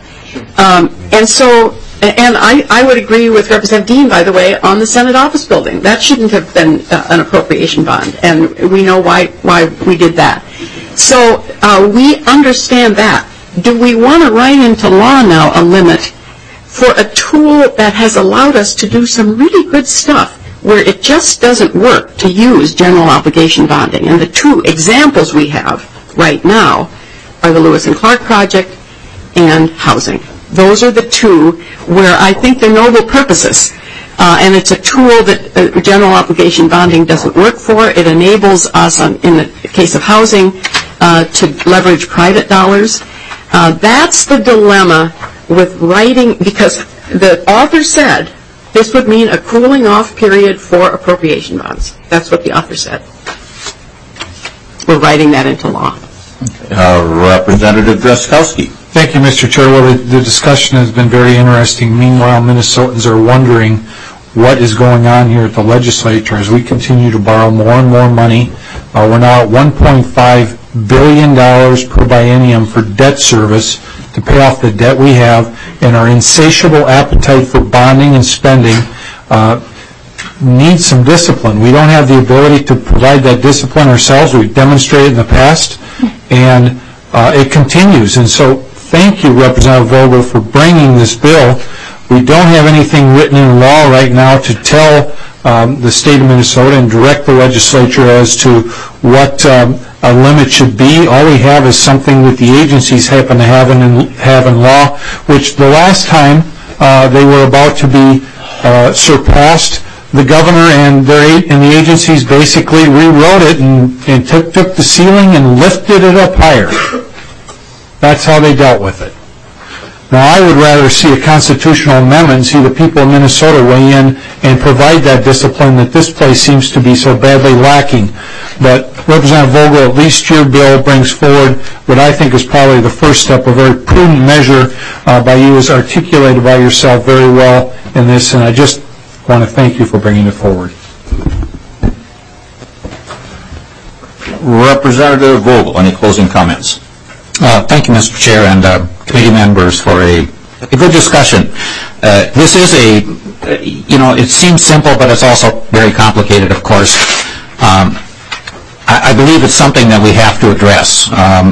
And I would agree with Representative Dean, by the way, on the Senate office building. That shouldn't have been an appropriation bond, and we know why we did that. So we understand that. Do we want to write into law now a limit for a tool that has allowed us to do some really good stuff where it just doesn't work to use general obligation bonding? And the two examples we have right now are the Lewis and Clark project and housing. Those are the two where I think they're noble purposes. And it's a tool that general obligation bonding doesn't work for. It enables us, in the case of housing, to leverage private dollars. That's the dilemma with writing, because the author said this would mean a cooling off period for appropriation bonds. That's what the author said. We're writing that into law. Representative Drazkowski. Thank you, Mr. Chair. Well, the discussion has been very interesting. Meanwhile, Minnesotans are wondering what is going on here at the legislature as we continue to borrow more and more money. We're now at $1.5 billion per biennium for debt service to pay off the debt we have, and our insatiable appetite for bonding and spending needs some discipline. We don't have the ability to provide that discipline ourselves. We've demonstrated in the past, and it continues. And so thank you, Representative Vogel, for bringing this bill. We don't have anything written in law right now to tell the state of Minnesota and direct the legislature as to what a limit should be. All we have is something that the agencies happen to have in law, which the last time they were about to be surpassed, the governor and the agencies basically rewrote it and took the ceiling and lifted it up higher. That's how they dealt with it. Now, I would rather see a constitutional amendment and see the people of Minnesota weigh in and provide that discipline that this place seems to be so badly lacking. But Representative Vogel, at least your bill brings forward what I think is probably the first step, a very prudent measure by you, as articulated by yourself very well in this, and I just want to thank you for bringing it forward. Representative Vogel, any closing comments? Thank you, Mr. Chair, and committee members for a good discussion. This is it seems simple, but it's also very complicated, of course. I believe it's something that we have to address.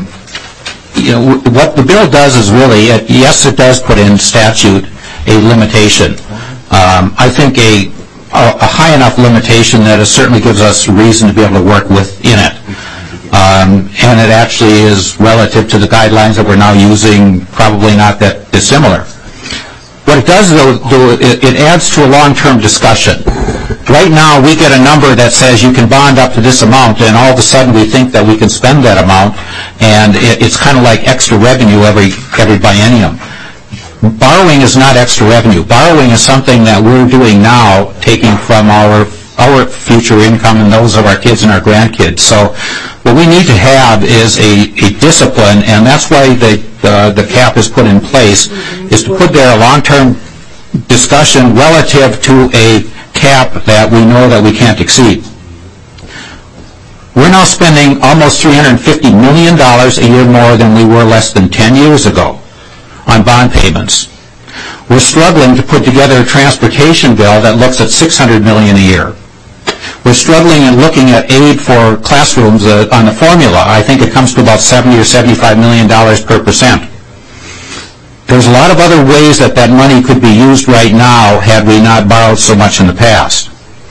What the bill does is really, yes, it does put in statute a limitation. I think a high enough limitation that it certainly gives us reason to be able to work within it. and it actually is relative to the guidelines that we're now using, probably not that dissimilar. What it does, though, it adds to a long-term discussion. Right now, we get a number that says you can bond up to this amount, and all of a sudden we think that we can spend that amount, and it's kind of like extra revenue every biennium. Borrowing is not extra revenue. Borrowing is something that we're doing now, taking from our future income and those of our kids and our grandkids. So what we need to have is a discipline, and that's why the cap is put in place, is to put there a long-term discussion relative to a cap that we know that we can't exceed. We're now spending almost $350 million a year more than we were less than 10 years ago on bond payments. We're struggling to put together a transportation bill that looks at $600 million a year. We're struggling in looking at aid for classrooms on the formula. I think it comes to about $70 or $75 million per percent. There's a lot of other ways that money could be used right now had we not borrowed so much in the past.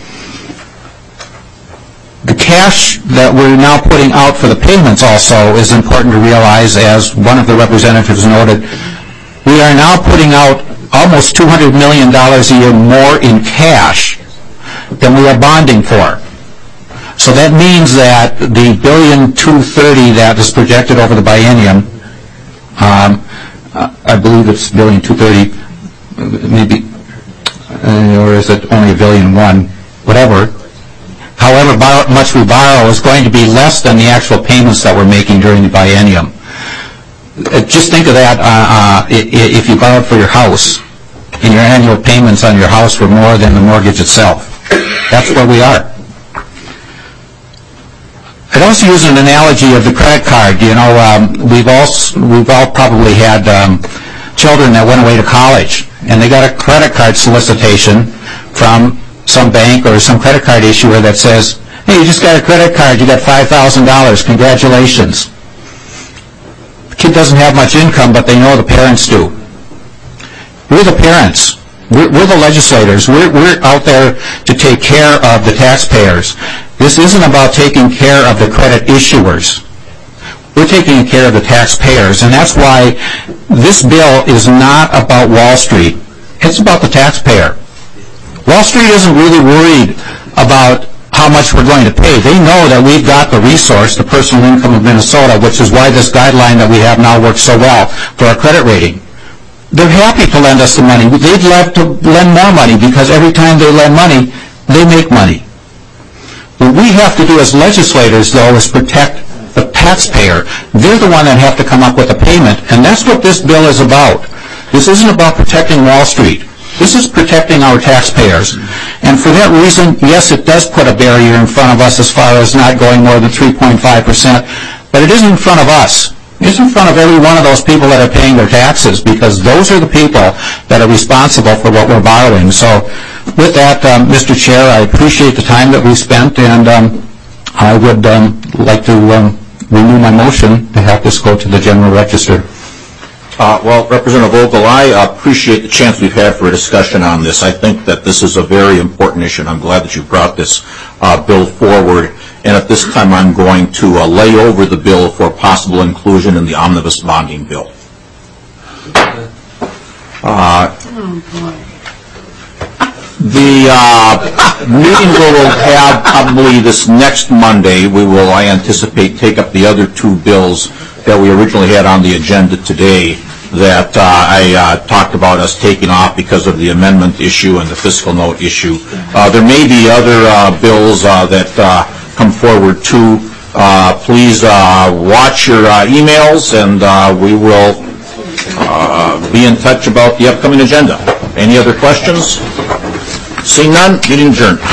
The cash that we're now putting out for the payments also is important to realize, as one of the representatives noted. We are now putting out almost $200 million a year more in cash than we are bonding for. So that means that the $1.23 billion that is projected over the biennium, I believe it's $1.23 billion, maybe, or is it only $1.1 billion, whatever. However much we borrow is going to be less than the actual payments that we're making during the biennium. Just think of that if you borrowed for your house, and your annual payments on your house were more than the mortgage itself. That's where we are. I'd also use an analogy of the credit card. You know, we've all probably had children that went away to college, and they got a credit card solicitation from some bank or some credit card issuer that says, "Hey, you just got a credit card, you got $5,000, congratulations." The kid doesn't have much income, but they know the parents do. We're the parents. We're the legislators. We're out there to take care of the taxpayers. This isn't about taking care of the credit issuers. We're taking care of the taxpayers, and that's why this bill is not about Wall Street. It's about the taxpayer. Wall Street isn't really worried about how much we're going to pay. They know that we've got the resource, the personal income of Minnesota, which is why this guideline that we have now works so well for our credit rating. They're happy to lend us the money. They'd love to lend more money, because every time they lend money, they make money. What we have to do as legislators, though, is protect the taxpayer. They're the one that have to come up with a payment, and that's what this bill is about. This isn't about protecting Wall Street. This is protecting our taxpayers. And for that reason, yes, it does put a barrier in front of us as far as not going more than 3.5%, but it isn't in front of us. It's in front of every one of those people that are paying their taxes, because those are the people that are responsible for what we're borrowing. So with that, Mr. Chair, I appreciate the time that we spent, and I would like to renew my motion to have this go to the General Register. Well, Representative Vogel, I appreciate the chance we've had for a discussion on this. I think that this is a very important issue, and I'm glad that you brought this bill forward. And at this time, I'm going to lay over the bill for possible inclusion in the omnibus bonding bill. The meeting we'll have probably this next Monday. We will, I anticipate, take up the other two bills that we originally had on the agenda today that I talked about us taking off because of the amendment issue and the fiscal note issue. There may be other bills that come forward too. Please watch your emails, and we will be in touch about the upcoming agenda. Any other questions? Seeing none, meeting adjourned.